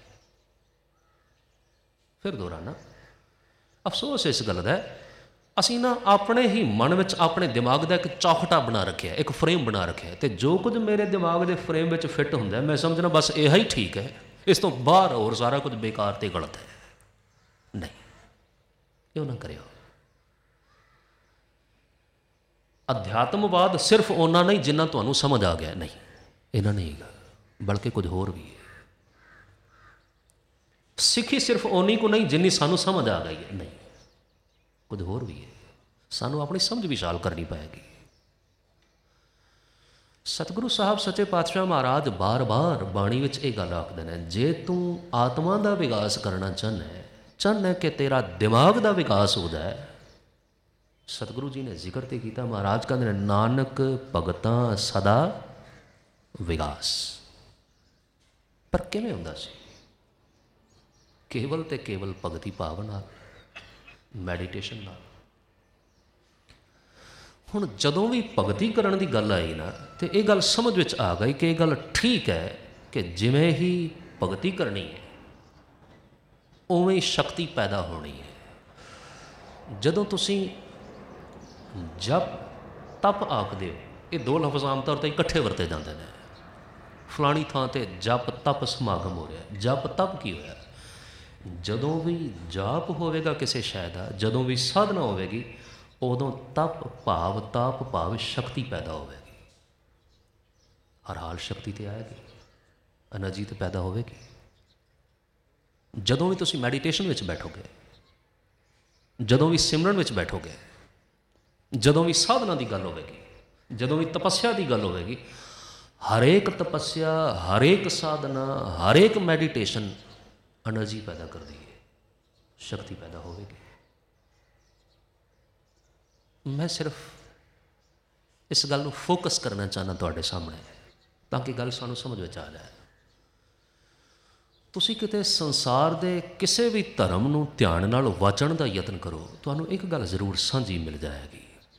ਫਿਰ ਦੁਹਰਾਨਾ, ਅਫਸੋਸ ਇਸ ਗੱਲ ਦਾ, ਅਸੀਂ ਨਾ ਆਪਣੇ ਹੀ ਮਨ ਵਿੱਚ ਆਪਣੇ ਦਿਮਾਗ ਦਾ ਇੱਕ ਚੌਖਟਾ ਬਣਾ ਰੱਖਿਆ, ਇੱਕ ਫਰੇਮ ਬਣਾ ਰੱਖਿਆ, ਅਤੇ ਜੋ ਕੁਝ ਮੇਰੇ ਦਿਮਾਗ ਦੇ ਫਰੇਮ ਵਿੱਚ ਫਿੱਟ ਹੁੰਦਾ, ਮੈਂ ਸਮਝਣਾ ਬਸ ਇਹ ਹੀ ਠੀਕ ਹੈ, ਇਸ ਤੋਂ ਬਾਹਰ ਹੋਰ ਸਾਰਾ ਕੁਝ ਬੇਕਾਰ ਤੇ ਗਲਤ ਹੈ। ਨਹੀਂ, ਇਹ ਨਾ ਕਰਿਓ। ਅਧਿਆਤਮਵਾਦ ਸਿਰਫ ਉਹਨਾਂ ਨਹੀਂ ਜਿੰਨਾ ਤੁਹਾਨੂੰ ਸਮਝ ਆ ਗਿਆ, ਨਹੀਂ, ਇਹਨਾਂ ਨਹੀਂ ਹੈਗਾ, ਬਲਕਿ ਕੁਝ ਹੋਰ ਵੀ ਹੈ। ਸਿੱਖੀ ਸਿਰਫ ਓਨੀ ਕੁ ਨਹੀਂ ਜਿੰਨੀ ਸਾਨੂੰ ਸਮਝ ਆ ਗਈ ਹੈ, ਨਹੀਂ, ਕੁਝ ਹੋਰ ਵੀ ਹੈ। ਸਾਨੂੰ ਆਪਣੀ ਸਮਝ ਵਿਸ਼ਾਲ ਕਰਨੀ ਪਏਗੀ। ਸਤਿਗੁਰੂ ਸਾਹਿਬ ਸੱਚੇ ਪਾਤਸ਼ਾਹ ਮਹਾਰਾਜ ਬਾਰ ਬਾਰ ਬਾਣੀ ਵਿੱਚ ਇਹ ਗੱਲ ਆਖਦੇ ਨੇ, ਜੇ ਤੂੰ ਆਤਮਾ ਦਾ ਵਿਕਾਸ ਕਰਨਾ ਚਾਹੁੰਦਾ ਹੈ, ਚਾਹੁੰਦਾ ਕਿ ਤੇਰਾ ਦਿਮਾਗ ਦਾ ਵਿਕਾਸ ਹੋ ਜਾਏ, ਸਤਿਗੁਰੂ ਜੀ ਨੇ ਜ਼ਿਕਰ ਤੇ ਕੀਤਾ, ਮਹਾਰਾਜ ਕਹਿੰਦੇ ਨੇ ਨਾਨਕ ਭਗਤਾਂ ਸਦਾ ਵਿਕਾਸ। ਪਰ ਕਿਵੇਂ ਹੁੰਦਾ ਸੀ? ਕੇਵਲ ਤੇ ਕੇਵਲ ਭਗਤੀ ਭਾਵ ਨਾਲ, ਮੈਡੀਟੇਸ਼ਨ ਨਾਲ। ਹੁਣ ਜਦੋਂ ਵੀ ਭਗਤੀ ਕਰਨ ਦੀ ਗੱਲ ਆਈ ਨਾ, ਤੇ ਇਹ ਗੱਲ ਸਮਝ ਵਿੱਚ ਆ ਗਈ ਕਿ ਇਹ ਗੱਲ ਠੀਕ ਹੈ ਕਿ ਜਿਵੇਂ ਹੀ ਭਗਤੀ ਕਰਨੀ ਹੈ ਉਵੇਂ ਹੀ ਸ਼ਕਤੀ ਪੈਦਾ ਹੋਣੀ ਹੈ। ਜਦੋਂ ਤੁਸੀਂ ਜਪ ਤਪ ਆਖਦੇ ਹੋ, ਇਹ ਦੋ ਲਫ਼ਜ਼ ਆਮ ਤੌਰ 'ਤੇ ਇਕੱਠੇ ਵਰਤੇ ਜਾਂਦੇ ਨੇ। ਫਲਾਣੀ ਥਾਂ 'ਤੇ ਜਪ ਤਪ ਸਮਾਗਮ ਹੋ ਰਿਹਾ, ਜਪ ਤਪ ਕੀ ਹੋਇਆ? ਜਦੋਂ ਵੀ ਜਾਪ ਹੋਵੇਗਾ ਕਿਸੇ ਸ਼ੈ ਦਾ, ਜਦੋਂ ਵੀ ਸਾਧਨਾ ਹੋਵੇਗੀ, ਉਦੋਂ ਤਪ ਭਾਵ ਤਾਪ ਭਾਵ ਸ਼ਕਤੀ ਪੈਦਾ ਹੋਵੇਗੀ। ਹਰ ਹਾਲ ਸ਼ਕਤੀ ਤੇ ਆਏਗੀ, ਐਨਰਜੀ ਤੇ ਪੈਦਾ ਹੋਵੇਗੀ। ਜਦੋਂ ਵੀ ਤੁਸੀਂ ਮੈਡੀਟੇਸ਼ਨ ਵਿੱਚ ਬੈਠੋਗੇ, ਜਦੋਂ ਵੀ ਸਿਮਰਨ ਵਿੱਚ ਬੈਠੋਗੇ, ਜਦੋਂ ਵੀ ਸਾਧਨਾ ਦੀ ਗੱਲ ਹੋਵੇਗੀ, ਜਦੋਂ ਵੀ ਤਪੱਸਿਆ ਦੀ ਗੱਲ ਹੋਵੇਗੀ, ਹਰੇਕ ਤਪੱਸਿਆ, ਹਰੇਕ ਸਾਧਨਾ, ਹਰੇਕ ਮੈਡੀਟੇਸ਼ਨ ਐਨਰਜੀ ਪੈਦਾ ਕਰਦੀ ਹੈ, ਸ਼ਕਤੀ ਪੈਦਾ ਹੋਵੇਗੀ। ਮੈਂ ਸਿਰਫ ਇਸ ਗੱਲ ਨੂੰ ਫੋਕਸ ਕਰਨਾ ਚਾਹੁੰਦਾ ਤੁਹਾਡੇ ਸਾਹਮਣੇ, ਤਾਂ ਕਿ ਗੱਲ ਸਾਨੂੰ ਸਮਝ ਵਿੱਚ ਆ ਜਾਏ। ਤੁਸੀਂ ਕਿਤੇ ਸੰਸਾਰ ਦੇ ਕਿਸੇ ਵੀ ਧਰਮ ਨੂੰ ਧਿਆਨ ਨਾਲ ਵਾਚਣ ਦਾ ਯਤਨ ਕਰੋ, ਤੁਹਾਨੂੰ ਇੱਕ ਗੱਲ ਜ਼ਰੂਰ ਸਾਂਝੀ ਮਿਲ ਜਾਏਗੀ।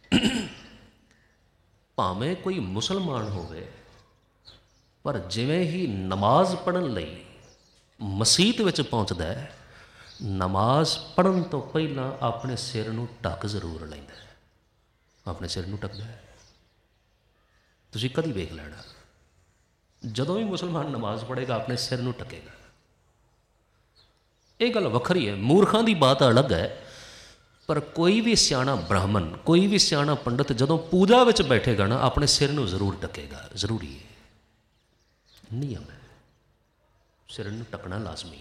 ਭਾਵੇਂ ਕੋਈ ਮੁਸਲਮਾਨ ਹੋਵੇ, ਪਰ ਜਿਵੇਂ ਹੀ ਨਮਾਜ਼ ਪੜ੍ਹਨ ਲਈ ਮਸੀਤ ਵਿੱਚ ਪਹੁੰਚਦਾ ਹੈ, ਨਮਾਜ਼ ਪੜ੍ਹਨ ਤੋਂ ਪਹਿਲਾਂ ਆਪਣੇ ਸਿਰ ਨੂੰ ਢੱਕ ਜ਼ਰੂਰ ਲੈਂਦਾ ਹੈ, ਆਪਣੇ ਸਿਰ ਨੂੰ ਢੱਕਦਾ ਹੈ। ਤੁਸੀਂ ਕਦੀ ਵੇਖ ਲੈਣਾ, ਜਦੋਂ ਵੀ ਮੁਸਲਮਾਨ ਨਮਾਜ਼ ਪੜ੍ਹੇਗਾ ਆਪਣੇ ਸਿਰ ਨੂੰ ਢੱਕੇਗਾ। ਇਹ ਗੱਲ ਵੱਖਰੀ ਹੈ, ਮੂਰਖਾਂ ਦੀ ਬਾਤ ਅਲੱਗ ਹੈ, ਪਰ ਕੋਈ ਵੀ ਸਿਆਣਾ ਬ੍ਰਾਹਮਣ, ਕੋਈ ਵੀ ਸਿਆਣਾ ਪੰਡਤ ਜਦੋਂ ਪੂਜਾ ਵਿੱਚ ਬੈਠੇਗਾ ਨਾ, ਆਪਣੇ ਸਿਰ ਨੂੰ ਜ਼ਰੂਰ ਢੱਕੇਗਾ, ਜ਼ਰੂਰੀ ਹੈ, ਨਿਯਮ ਹੈ, ਸਿਰ ਨੂੰ ਢੱਕਣਾ ਲਾਜ਼ਮੀ।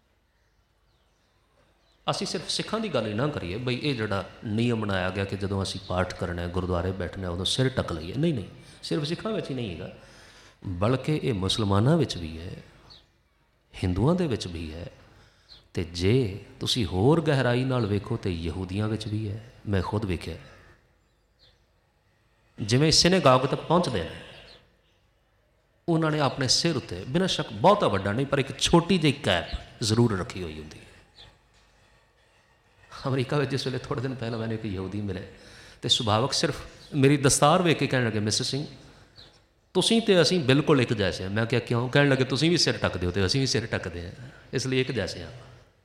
ਅਸੀਂ ਸਿਰਫ ਸਿੱਖਾਂ ਦੀ ਗੱਲ ਹੀ ਨਾ ਕਰੀਏ ਬਈ ਇਹ ਜਿਹੜਾ ਨਿਯਮ ਬਣਾਇਆ ਗਿਆ ਕਿ ਜਦੋਂ ਅਸੀਂ ਪਾਠ ਕਰਨਾ, ਗੁਰਦੁਆਰੇ ਬੈਠਣਾ, ਉਦੋਂ ਸਿਰ ਢੱਕ ਲਈਏ, ਨਹੀਂ ਨਹੀਂ, ਸਿਰਫ ਸਿੱਖਾਂ ਵਿੱਚ ਹੀ ਨਹੀਂ ਹੈਗਾ, ਬਲਕਿ ਇਹ ਮੁਸਲਮਾਨਾਂ ਵਿੱਚ ਵੀ ਹੈ, ਹਿੰਦੂਆਂ ਦੇ ਵਿੱਚ ਵੀ ਹੈ, ਅਤੇ ਜੇ ਤੁਸੀਂ ਹੋਰ ਗਹਿਰਾਈ ਨਾਲ ਵੇਖੋ ਤਾਂ ਯਹੂਦੀਆਂ ਵਿੱਚ ਵੀ ਹੈ। ਮੈਂ ਖੁਦ ਵੇਖਿਆ, ਜਿਵੇਂ ਸਿਨੇਗਾਗ ਤੱਕ ਪਹੁੰਚਦੇ ਨੇ, ਉਹਨਾਂ ਨੇ ਆਪਣੇ ਸਿਰ ਉੱਤੇ ਬਿਨਾਂ ਸ਼ੱਕ ਬਹੁਤਾ ਵੱਡਾ ਨਹੀਂ, ਪਰ ਇੱਕ ਛੋਟੀ ਜਿਹੀ ਕੈਪ ਜ਼ਰੂਰ ਰੱਖੀ ਹੋਈ ਹੁੰਦੀ ਹੈ। ਅਮਰੀਕਾ ਵਿੱਚ ਜਿਸ ਵੇਲੇ ਥੋੜ੍ਹੇ ਦਿਨ ਪਹਿਲਾਂ ਮੈਨੂੰ ਇੱਕ ਯਹੂਦੀ ਮਿਲੇ, ਅਤੇ ਸੁਭਾਵਕ ਸਿਰਫ ਮੇਰੀ ਦਸਤਾਰ ਵੇਖ ਕੇ ਕਹਿਣ ਲੱਗੇ, ਮਿਸਟਰ ਸਿੰਘ ਤੁਸੀਂ ਅਤੇ ਅਸੀਂ ਬਿਲਕੁਲ ਇੱਕ ਜੈਸੇ ਹਾਂ। ਮੈਂ ਕਿਹਾ ਕਿਉਂ? ਕਹਿਣ ਲੱਗੇ ਤੁਸੀਂ ਵੀ ਸਿਰ ਢੱਕਦੇ ਹੋ ਅਤੇ ਅਸੀਂ ਵੀ ਸਿਰ ਢੱਕਦੇ ਹਾਂ, ਇਸ ਲਈ ਇੱਕ ਜੈਸੇ ਹਾਂ।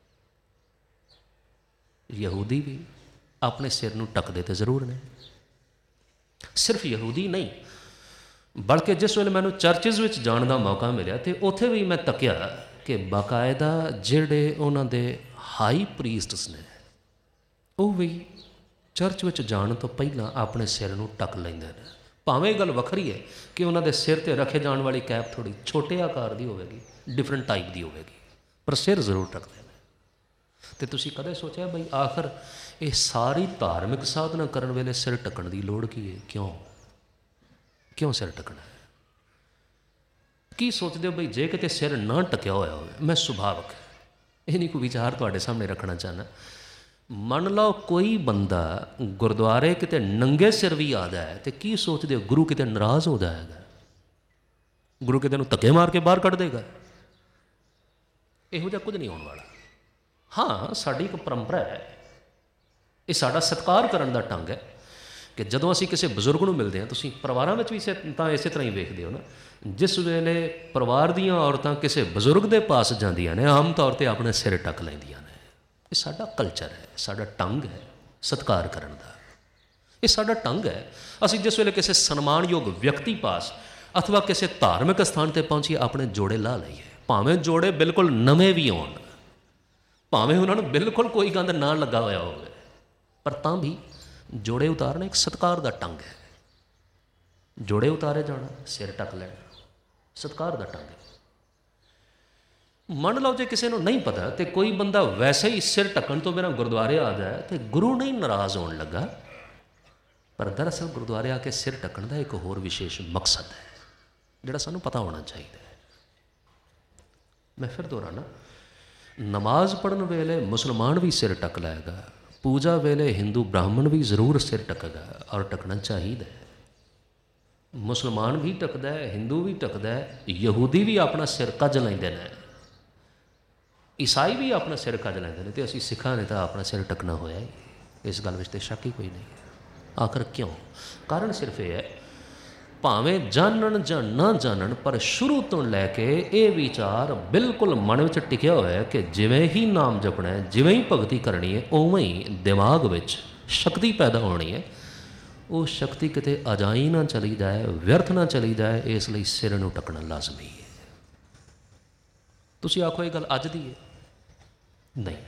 ਯਹੂਦੀ ਵੀ ਆਪਣੇ ਸਿਰ ਨੂੰ ਢੱਕਦੇ ਤਾਂ ਜ਼ਰੂਰ ਨੇ। ਸਿਰਫ ਯਹੂਦੀ ਨਹੀਂ, ਬਲਕਿ ਜਿਸ ਵੇਲੇ ਮੈਨੂੰ ਚਰਚਿਜ਼ ਵਿੱਚ ਜਾਣ ਦਾ ਮੌਕਾ ਮਿਲਿਆ, ਅਤੇ ਉੱਥੇ ਵੀ ਮੈਂ ਤੱਕਿਆ ਕਿ ਬਾਕਾਇਦਾ ਜਿਹੜੇ ਉਹਨਾਂ ਦੇ ਹਾਈ ਪ੍ਰੀਸਟਸ ਨੇ, ਉਹ ਵੀ ਚਰਚ ਵਿੱਚ ਜਾਣ ਤੋਂ ਪਹਿਲਾਂ ਆਪਣੇ ਸਿਰ ਨੂੰ ਢੱਕ ਲੈਂਦੇ ਨੇ। ਭਾਵੇਂ ਇਹ ਗੱਲ ਵੱਖਰੀ ਹੈ ਕਿ ਉਹਨਾਂ ਦੇ ਸਿਰ 'ਤੇ ਰੱਖੇ ਜਾਣ ਵਾਲੀ ਕੈਪ ਥੋੜ੍ਹੀ ਛੋਟੇ ਆਕਾਰ ਦੀ ਹੋਵੇਗੀ, ਡਿਫਰੈਂਟ ਟਾਈਪ ਦੀ ਹੋਵੇਗੀ, ਪਰ ਸਿਰ ਜ਼ਰੂਰ ਢੱਕਦੇ ਨੇ। ਅਤੇ ਤੁਸੀਂ ਕਦੇ ਸੋਚਿਆ ਬਈ ਆਖਰ ਇਹ ਸਾਰੀ ਧਾਰਮਿਕ ਸਾਧਨਾ ਕਰਨ ਵੇਲੇ ਸਿਰ ਢੱਕਣ ਦੀ ਲੋੜ ਕੀ ਹੈ? ਕਿਉਂ ਕਿਉਂ ਸਿਰ ਢੱਕਣਾ ਹੈ? ਕੀ ਸੋਚਦੇ ਹੋ ਬਈ ਜੇ ਕਿਤੇ ਸਿਰ ਨਾ ਢੱਕਿਆ ਹੋਇਆ ਹੋਵੇ? ਮੈਂ ਸੁਭਾਵਕ ਇਹ ਨਹੀਂ ਕੋਈ ਵਿਚਾਰ ਤੁਹਾਡੇ ਸਾਹਮਣੇ ਰੱਖਣਾ ਚਾਹੁੰਦਾ। ਮੰਨ ਲਓ ਕੋਈ ਬੰਦਾ ਗੁਰਦੁਆਰੇ ਕਿਤੇ ਨੰਗੇ ਸਿਰ ਵੀ ਆ ਜਾਏ, ਅਤੇ ਕੀ ਸੋਚਦੇ ਹੋ ਗੁਰੂ ਕਿਤੇ ਨਾਰਾਜ਼ ਹੋ ਜਾਏਗਾ? ਗੁਰੂ ਕਿਤੇ ਨੂੰ ਧੱਕੇ ਮਾਰ ਕੇ ਬਾਹਰ ਕੱਢ ਦੇਗਾ? ਇਹੋ ਜਿਹਾ ਕੁਝ ਨਹੀਂ ਹੋਣ ਵਾਲਾ। ਹਾਂ, ਸਾਡੀ ਇੱਕ ਪਰੰਪਰਾ ਹੈ, ਇਹ ਸਾਡਾ ਸਤਿਕਾਰ ਕਰਨ ਦਾ ਢੰਗ ਹੈ ਕਿ ਜਦੋਂ ਅਸੀਂ ਕਿਸੇ ਬਜ਼ੁਰਗ ਨੂੰ ਮਿਲਦੇ ਹਾਂ, ਤੁਸੀਂ ਪਰਿਵਾਰਾਂ ਵਿੱਚ ਵੀ ਇਸੇ ਤਾਂ ਇਸੇ ਤਰ੍ਹਾਂ ਹੀ ਵੇਖਦੇ ਹੋ ਨਾ, ਜਿਸ ਵੇਲੇ ਪਰਿਵਾਰ ਦੀਆਂ ਔਰਤਾਂ ਕਿਸੇ ਬਜ਼ੁਰਗ ਦੇ ਪਾਸ ਜਾਂਦੀਆਂ ਨੇ, ਆਮ ਤੌਰ 'ਤੇ ਆਪਣੇ ਸਿਰ ਢੱਕ ਲੈਂਦੀਆਂ ਨੇ। ਇਹ ਸਾਡਾ ਕਲਚਰ ਹੈ, ਸਾਡਾ ਢੰਗ ਹੈ ਸਤਿਕਾਰ ਕਰਨ ਦਾ, ਇਹ ਸਾਡਾ ਢੰਗ ਹੈ। ਅਸੀਂ ਜਿਸ ਵੇਲੇ ਕਿਸੇ ਸਨਮਾਨਯੋਗ ਵਿਅਕਤੀ ਪਾਸ ਅਥਵਾ ਕਿਸੇ ਧਾਰਮਿਕ ਸਥਾਨ 'ਤੇ ਪਹੁੰਚੀਏ, ਆਪਣੇ ਜੋੜੇ ਲਾ ਲਈਏ। ਭਾਵੇਂ ਜੋੜੇ ਬਿਲਕੁਲ ਨਵੇਂ ਵੀ ਆਉਣ, ਭਾਵੇਂ ਉਹਨਾਂ ਨੂੰ ਬਿਲਕੁਲ ਕੋਈ ਗੰਦ ਨਾ ਲੱਗਾ ਹੋਇਆ ਹੋਵੇ, ਪਰ ਤਾਂ ਵੀ ਜੋੜੇ ਉਤਾਰਨਾ ਇੱਕ ਸਤਿਕਾਰ ਦਾ ਢੰਗ ਹੈ। ਜੋੜੇ ਉਤਾਰੇ ਜਾਣਾ, ਸਿਰ ਢੱਕ ਲੈਣਾ, ਸਤਿਕਾਰ ਦਾ ਢੰਗ ਹੈ। ਮੰਨ ਲਓ ਜੇ ਕਿਸੇ ਨੂੰ ਨਹੀਂ ਪਤਾ ਤੇ ਕੋਈ ਬੰਦਾ ਵੈਸੇ ਹੀ ਸਿਰ ਢੱਕਣ ਤੋਂ ਬਿਨਾਂ ਗੁਰਦੁਆਰੇ ਆ ਜਾਏ ਤੇ ਗੁਰੂ ਨਹੀਂ ਨਾਰਾਜ਼ ਹੋਣ ਲੱਗਾ, ਪਰ ਦਰਅਸਲ ਗੁਰਦੁਆਰੇ ਆ ਕੇ ਸਿਰ ਢੱਕਣ ਦਾ ਇੱਕ ਹੋਰ ਵਿਸ਼ੇਸ਼ ਮਕਸਦ ਹੈ ਜਿਹੜਾ ਸਾਨੂੰ ਪਤਾ ਹੋਣਾ ਚਾਹੀਦਾ ਹੈ। ਮੈਂ ਫਿਰ ਦੁਹਰਾਨਾ, ਨਮਾਜ਼ ਪੜ੍ਹਨ ਵੇਲੇ ਮੁਸਲਮਾਨ ਵੀ ਸਿਰ ਢੱਕ ਲਏਗਾ, ਪੂਜਾ ਵੇਲੇ ਹਿੰਦੂ ਬ੍ਰਾਹਮਣ ਵੀ ਜ਼ਰੂਰ ਸਿਰ ਢੱਕੇਗਾ, ਔਰ ਢੱਕਣਾ ਚਾਹੀਦਾ ਹੈ। ਮੁਸਲਮਾਨ ਵੀ ਢੱਕਦਾ ਹੈ, ਹਿੰਦੂ ਵੀ ਢੱਕਦਾ ਹੈ, ਯਹੂਦੀ ਵੀ ਆਪਣਾ ਸਿਰ ਕੱਜ ਲੈਂਦੇ ਨੇ, ਈਸਾਈ ਵੀ ਆਪਣਾ ਸਿਰ ਕੱਜ ਲੈਂਦੇ ਨੇ, ਅਤੇ ਅਸੀਂ ਸਿੱਖਾਂ ਨੇ ਤਾਂ ਆਪਣਾ ਸਿਰ ਢੱਕਣਾ ਹੋਇਆ ਹੀ। ਇਸ ਗੱਲ ਵਿੱਚ ਤਾਂ ਸ਼ੱਕ ਹੀ ਕੋਈ ਨਹੀਂ ਹੈ। ਆਖਰ ਕਿਉਂ? ਕਾਰਨ ਸਿਰਫ ਇਹ ਹੈ, ਭਾਵੇਂ ਜਾਣਨ ਜਾਂ ਨਾ ਜਾਣਨ, ਪਰ ਸ਼ੁਰੂ ਤੋਂ ਲੈ ਕੇ ਇਹ ਵਿਚਾਰ ਬਿਲਕੁਲ ਮਨ ਵਿੱਚ ਟਿਕਿਆ ਹੋਇਆ ਕਿ ਜਿਵੇਂ ਹੀ ਨਾਮ ਜਪਣਾ ਹੈ, ਜਿਵੇਂ ਹੀ ਭਗਤੀ ਕਰਨੀ ਹੈ, ਉਵੇਂ ਹੀ ਦਿਮਾਗ ਵਿੱਚ ਸ਼ਕਤੀ ਪੈਦਾ ਹੋਣੀ ਹੈ। ਉਹ ਸ਼ਕਤੀ ਕਿਤੇ ਅਜਾਈ ਨਾ ਚਲੀ ਜਾਏ, ਵਿਅਰਥ ਨਾ ਚਲੀ ਜਾਏ, ਇਸ ਲਈ ਸਿਰ ਨੂੰ ਢੱਕਣਾ ਲਾਜ਼ਮੀ ਹੈ। ਤੁਸੀਂ ਆਖੋ ਇਹ ਗੱਲ ਅੱਜ ਦੀ ਹੈ? ਨਹੀਂ,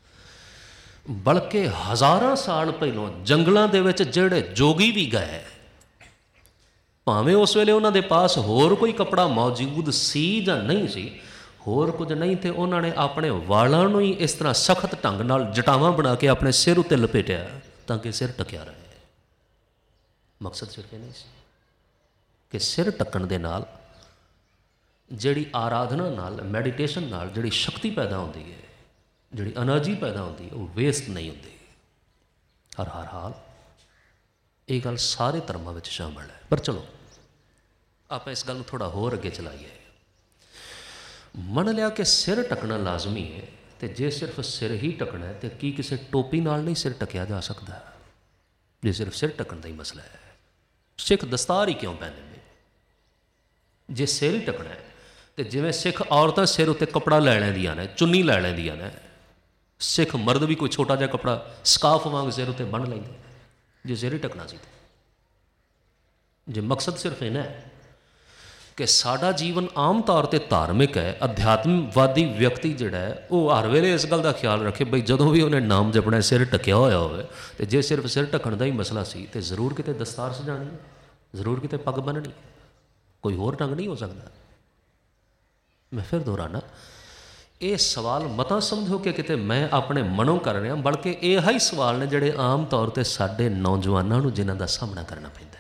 ਬਲਕਿ ਹਜ਼ਾਰਾਂ ਸਾਲ ਪਹਿਲਾਂ ਜੰਗਲਾਂ ਦੇ ਵਿੱਚ ਜਿਹੜੇ ਜੋਗੀ ਵੀ ਗਏ, ਭਾਵੇਂ ਉਸ ਵੇਲੇ ਉਹਨਾਂ ਦੇ ਪਾਸ ਹੋਰ ਕੋਈ ਕੱਪੜਾ ਮੌਜੂਦ ਸੀ ਜਾਂ ਨਹੀਂ ਸੀ, ਹੋਰ ਕੁਝ ਨਹੀਂ, ਤੇ ਉਹਨਾਂ ਨੇ ਆਪਣੇ ਵਾਲਾਂ ਨੂੰ ਹੀ ਇਸ ਤਰ੍ਹਾਂ ਸਖਤ ਢੰਗ ਨਾਲ ਜਟਾਵਾਂ ਬਣਾ ਕੇ ਆਪਣੇ ਸਿਰ ਉੱਤੇ ਲਪੇਟਿਆ ਤਾਂ ਕਿ ਸਿਰ ਢੱਕਿਆ ਰਹੇ। ਮਕਸਦ ਸਿਰਫ ਇਹ ਨਹੀਂ ਸੀ ਕਿ ਸਿਰ ਢੱਕਣ ਦੇ ਨਾਲ ਜਿਹੜੀ ਆਰਾਧਨਾ ਨਾਲ, ਮੈਡੀਟੇਸ਼ਨ ਨਾਲ ਜਿਹੜੀ ਸ਼ਕਤੀ ਪੈਦਾ ਹੁੰਦੀ ਹੈ, ਜਿਹੜੀ ਐਨਰਜੀ ਪੈਦਾ ਹੁੰਦੀ ਹੈ, ਉਹ ਵੇਸਟ ਨਹੀਂ ਹੁੰਦੀ। ਹਰ ਹਰ ਹਾਲ ਇਹ ਗੱਲ ਸਾਰੇ ਧਰਮਾਂ ਵਿੱਚ ਸ਼ਾਮਲ ਹੈ। ਪਰ ਚਲੋ ਆਪਾਂ ਇਸ ਗੱਲ ਨੂੰ ਥੋੜ੍ਹਾ ਹੋਰ ਅੱਗੇ ਚਲਾਈਏ। ਮੰਨ ਲਿਆ ਕਿ ਸਿਰ ਢੱਕਣਾ ਲਾਜ਼ਮੀ ਹੈ, ਅਤੇ ਜੇ ਸਿਰਫ ਸਿਰ ਹੀ ਢੱਕਣਾ ਹੈ, ਤਾਂ ਕੀ ਕਿਸੇ ਟੋਪੀ ਨਾਲ ਨਹੀਂ ਸਿਰ ਢੱਕਿਆ ਜਾ ਸਕਦਾ? ਜੇ ਸਿਰਫ ਸਿਰ ਢੱਕਣ ਦਾ ਹੀ ਮਸਲਾ ਹੈ, ਸਿੱਖ ਦਸਤਾਰ ਹੀ ਕਿਉਂ ਪਹਿਨਦੇ ਨੇ? ਜੇ ਸਿਰ ਹੀ ਢੱਕਣਾ ਹੈ, ਅਤੇ ਜਿਵੇਂ ਸਿੱਖ ਔਰਤਾਂ ਸਿਰ ਉੱਤੇ ਕੱਪੜਾ ਲੈ ਲੈਂਦੀਆਂ ਨੇ, ਚੁੰਨੀ ਲੈ ਲੈਂਦੀਆਂ ਨੇ, ਸਿੱਖ ਮਰਦ ਵੀ ਕੋਈ ਛੋਟਾ ਜਿਹਾ ਕੱਪੜਾ ਸਕਾਫ ਵਾਂਗ ਸਿਰ ਉੱਤੇ ਬੰਨ੍ਹ ਲੈਂਦੇ। ਜੇ ਸਿਰ ਹੀ ਢੱਕਣਾ ਸੀ, ਜੇ ਮਕਸਦ ਸਿਰਫ ਇਹਨਾਂ ਹੈ ਕਿ ਸਾਡਾ ਜੀਵਨ ਆਮ ਤੌਰ 'ਤੇ ਧਾਰਮਿਕ ਹੈ, ਅਧਿਆਤਮਵਾਦੀ ਵਿਅਕਤੀ ਜਿਹੜਾ ਹੈ ਉਹ ਹਰ ਵੇਲੇ ਇਸ ਗੱਲ ਦਾ ਖਿਆਲ ਰੱਖੇ ਬਈ ਜਦੋਂ ਵੀ ਉਹਨੇ ਨਾਮ ਜਪਣਾ ਸਿਰ ਢੱਕਿਆ ਹੋਇਆ ਹੋਵੇ, ਅਤੇ ਜੇ ਸਿਰਫ ਸਿਰ ਢੱਕਣ ਦਾ ਹੀ ਮਸਲਾ ਸੀ ਤਾਂ ਜ਼ਰੂਰ ਕਿਤੇ ਦਸਤਾਰ ਸਜਾਣੀ ਹੈ, ਜ਼ਰੂਰ ਕਿਤੇ ਪੱਗ ਬੰਨ੍ਹਣੀ ਹੈ, ਕੋਈ ਹੋਰ ਢੰਗ ਨਹੀਂ ਹੋ ਸਕਦਾ। ਮੈਂ ਫਿਰ ਦੁਹਰਾਨਾ, ਇਹ ਸਵਾਲ ਮਤਾ ਸਮਝੋ ਕਿ ਕਿਤੇ ਮੈਂ ਆਪਣੇ ਮਨੋਂ ਕਰ ਰਿਹਾ, ਬਲਕਿ ਇਹ ਹੀ ਸਵਾਲ ਨੇ ਜਿਹੜੇ ਆਮ ਤੌਰ 'ਤੇ ਸਾਡੇ ਨੌਜਵਾਨਾਂ ਨੂੰ ਜਿਨ੍ਹਾਂ ਦਾ ਸਾਹਮਣਾ ਕਰਨਾ ਪੈਂਦਾ ਹੈ।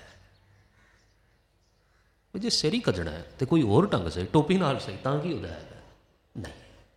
ਜੇ ਸਿਰ ਹੀ ਕੱਜਣਾ ਹੈ ਅਤੇ ਕੋਈ ਹੋਰ ਢੰਗ ਸਹੀ, ਟੋਪੀ ਨਾਲ ਸਹੀ, ਤਾਂ ਕੀ ਉਹਦਾ ਹੈਗਾ? ਨਹੀਂ,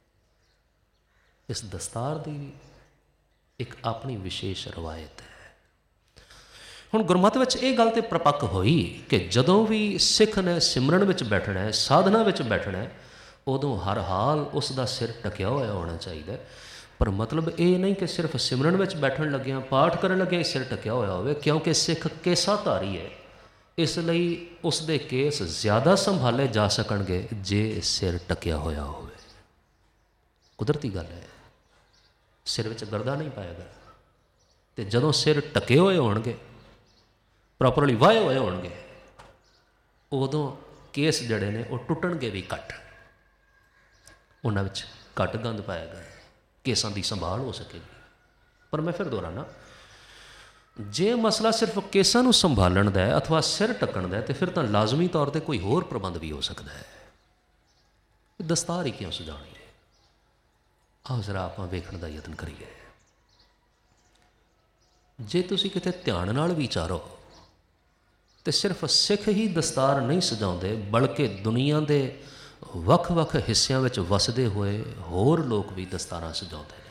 ਇਸ ਦਸਤਾਰ ਦੀ ਇੱਕ ਆਪਣੀ ਵਿਸ਼ੇਸ਼ ਰਵਾਇਤ ਹੈ। ਹੁਣ ਗੁਰਮਤਿ ਵਿੱਚ ਇਹ ਗੱਲ ਤਾਂ ਪ੍ਰਪੱਕ ਹੋਈ ਕਿ ਜਦੋਂ ਵੀ ਸਿੱਖ ਨੇ ਸਿਮਰਨ ਵਿੱਚ ਬੈਠਣਾ ਹੈ, ਸਾਧਨਾ ਵਿੱਚ ਬੈਠਣਾ ਹੈ, ਉਦੋਂ ਹਰ ਹਾਲ ਉਸ ਦਾ ਸਿਰ ਢੱਕਿਆ ਹੋਇਆ ਹੋਣਾ ਚਾਹੀਦਾ। ਪਰ ਮਤਲਬ ਇਹ ਨਹੀਂ ਕਿ ਸਿਰਫ ਸਿਮਰਨ ਵਿੱਚ ਬੈਠਣ ਲੱਗਿਆਂ, ਪਾਠ ਕਰਨ ਲੱਗਿਆਂ ਸਿਰ ਢੱਕਿਆ ਹੋਇਆ ਹੋਵੇ, ਕਿਉਂਕਿ ਸਿੱਖ ਕੇਸਾਧਾਰੀ ਹੈ, ਇਸ ਲਈ ਉਸ ਦੇ ਕੇਸ ਜ਼ਿਆਦਾ ਸੰਭਾਲੇ ਜਾ ਸਕਣਗੇ ਜੇ ਸਿਰ ਢੱਕਿਆ ਹੋਇਆ ਹੋਵੇ। ਕੁਦਰਤੀ ਗੱਲ ਹੈ, ਸਿਰ ਵਿੱਚ ਗਰਦਾ ਨਹੀਂ ਪਾਏਗਾ, ਅਤੇ ਜਦੋਂ ਸਿਰ ਢੱਕੇ ਹੋਏ ਹੋਣਗੇ, ਪ੍ਰੋਪਰਲੀ ਵਾਹੇ ਹੋਏ ਹੋਣਗੇ, ਉਦੋਂ ਕੇਸ ਜਿਹੜੇ ਨੇ ਉਹ ਟੁੱਟਣਗੇ ਵੀ ਘੱਟ, ਉਹਨਾਂ ਵਿੱਚ ਘੱਟ ਗੰਦ ਪਾਏਗਾ, ਕੇਸਾਂ ਦੀ ਸੰਭਾਲ ਹੋ ਸਕੇਗੀ। ਪਰ ਮੈਂ ਫਿਰ ਦੁਹਰਾਨਾ, ਜੇ ਮਸਲਾ ਸਿਰਫ ਕੇਸਾਂ ਨੂੰ ਸੰਭਾਲਣ ਦਾ ਹੈ ਅਥਵਾ ਸਿਰ ਢੱਕਣ ਦਾ ਹੈ, ਤਾਂ ਫਿਰ ਤਾਂ ਲਾਜ਼ਮੀ ਤੌਰ 'ਤੇ ਕੋਈ ਹੋਰ ਪ੍ਰਬੰਧ ਵੀ ਹੋ ਸਕਦਾ ਹੈ। ਦਸਤਾਰ ਹੀ ਕਿਉਂ ਸਜਾਉਣੀ ਹੈ? ਆਓ ਜ਼ਰਾ ਆਪਾਂ ਵੇਖਣ ਦਾ ਯਤਨ ਕਰੀਏ। ਜੇ ਤੁਸੀਂ ਕਿਤੇ ਧਿਆਨ ਨਾਲ ਵਿਚਾਰੋ ਤੇ ਸਿਰਫ ਸਿੱਖ ਹੀ ਦਸਤਾਰ ਨਹੀਂ ਸਜਾਉਂਦੇ, ਬਲਕਿ ਦੁਨੀਆ ਦੇ ਵੱਖ ਵੱਖ ਹਿੱਸਿਆਂ ਵਿੱਚ ਵਸਦੇ ਹੋਏ ਹੋਰ ਲੋਕ ਵੀ ਦਸਤਾਰਾਂ ਸਜਾਉਂਦੇ ਨੇ।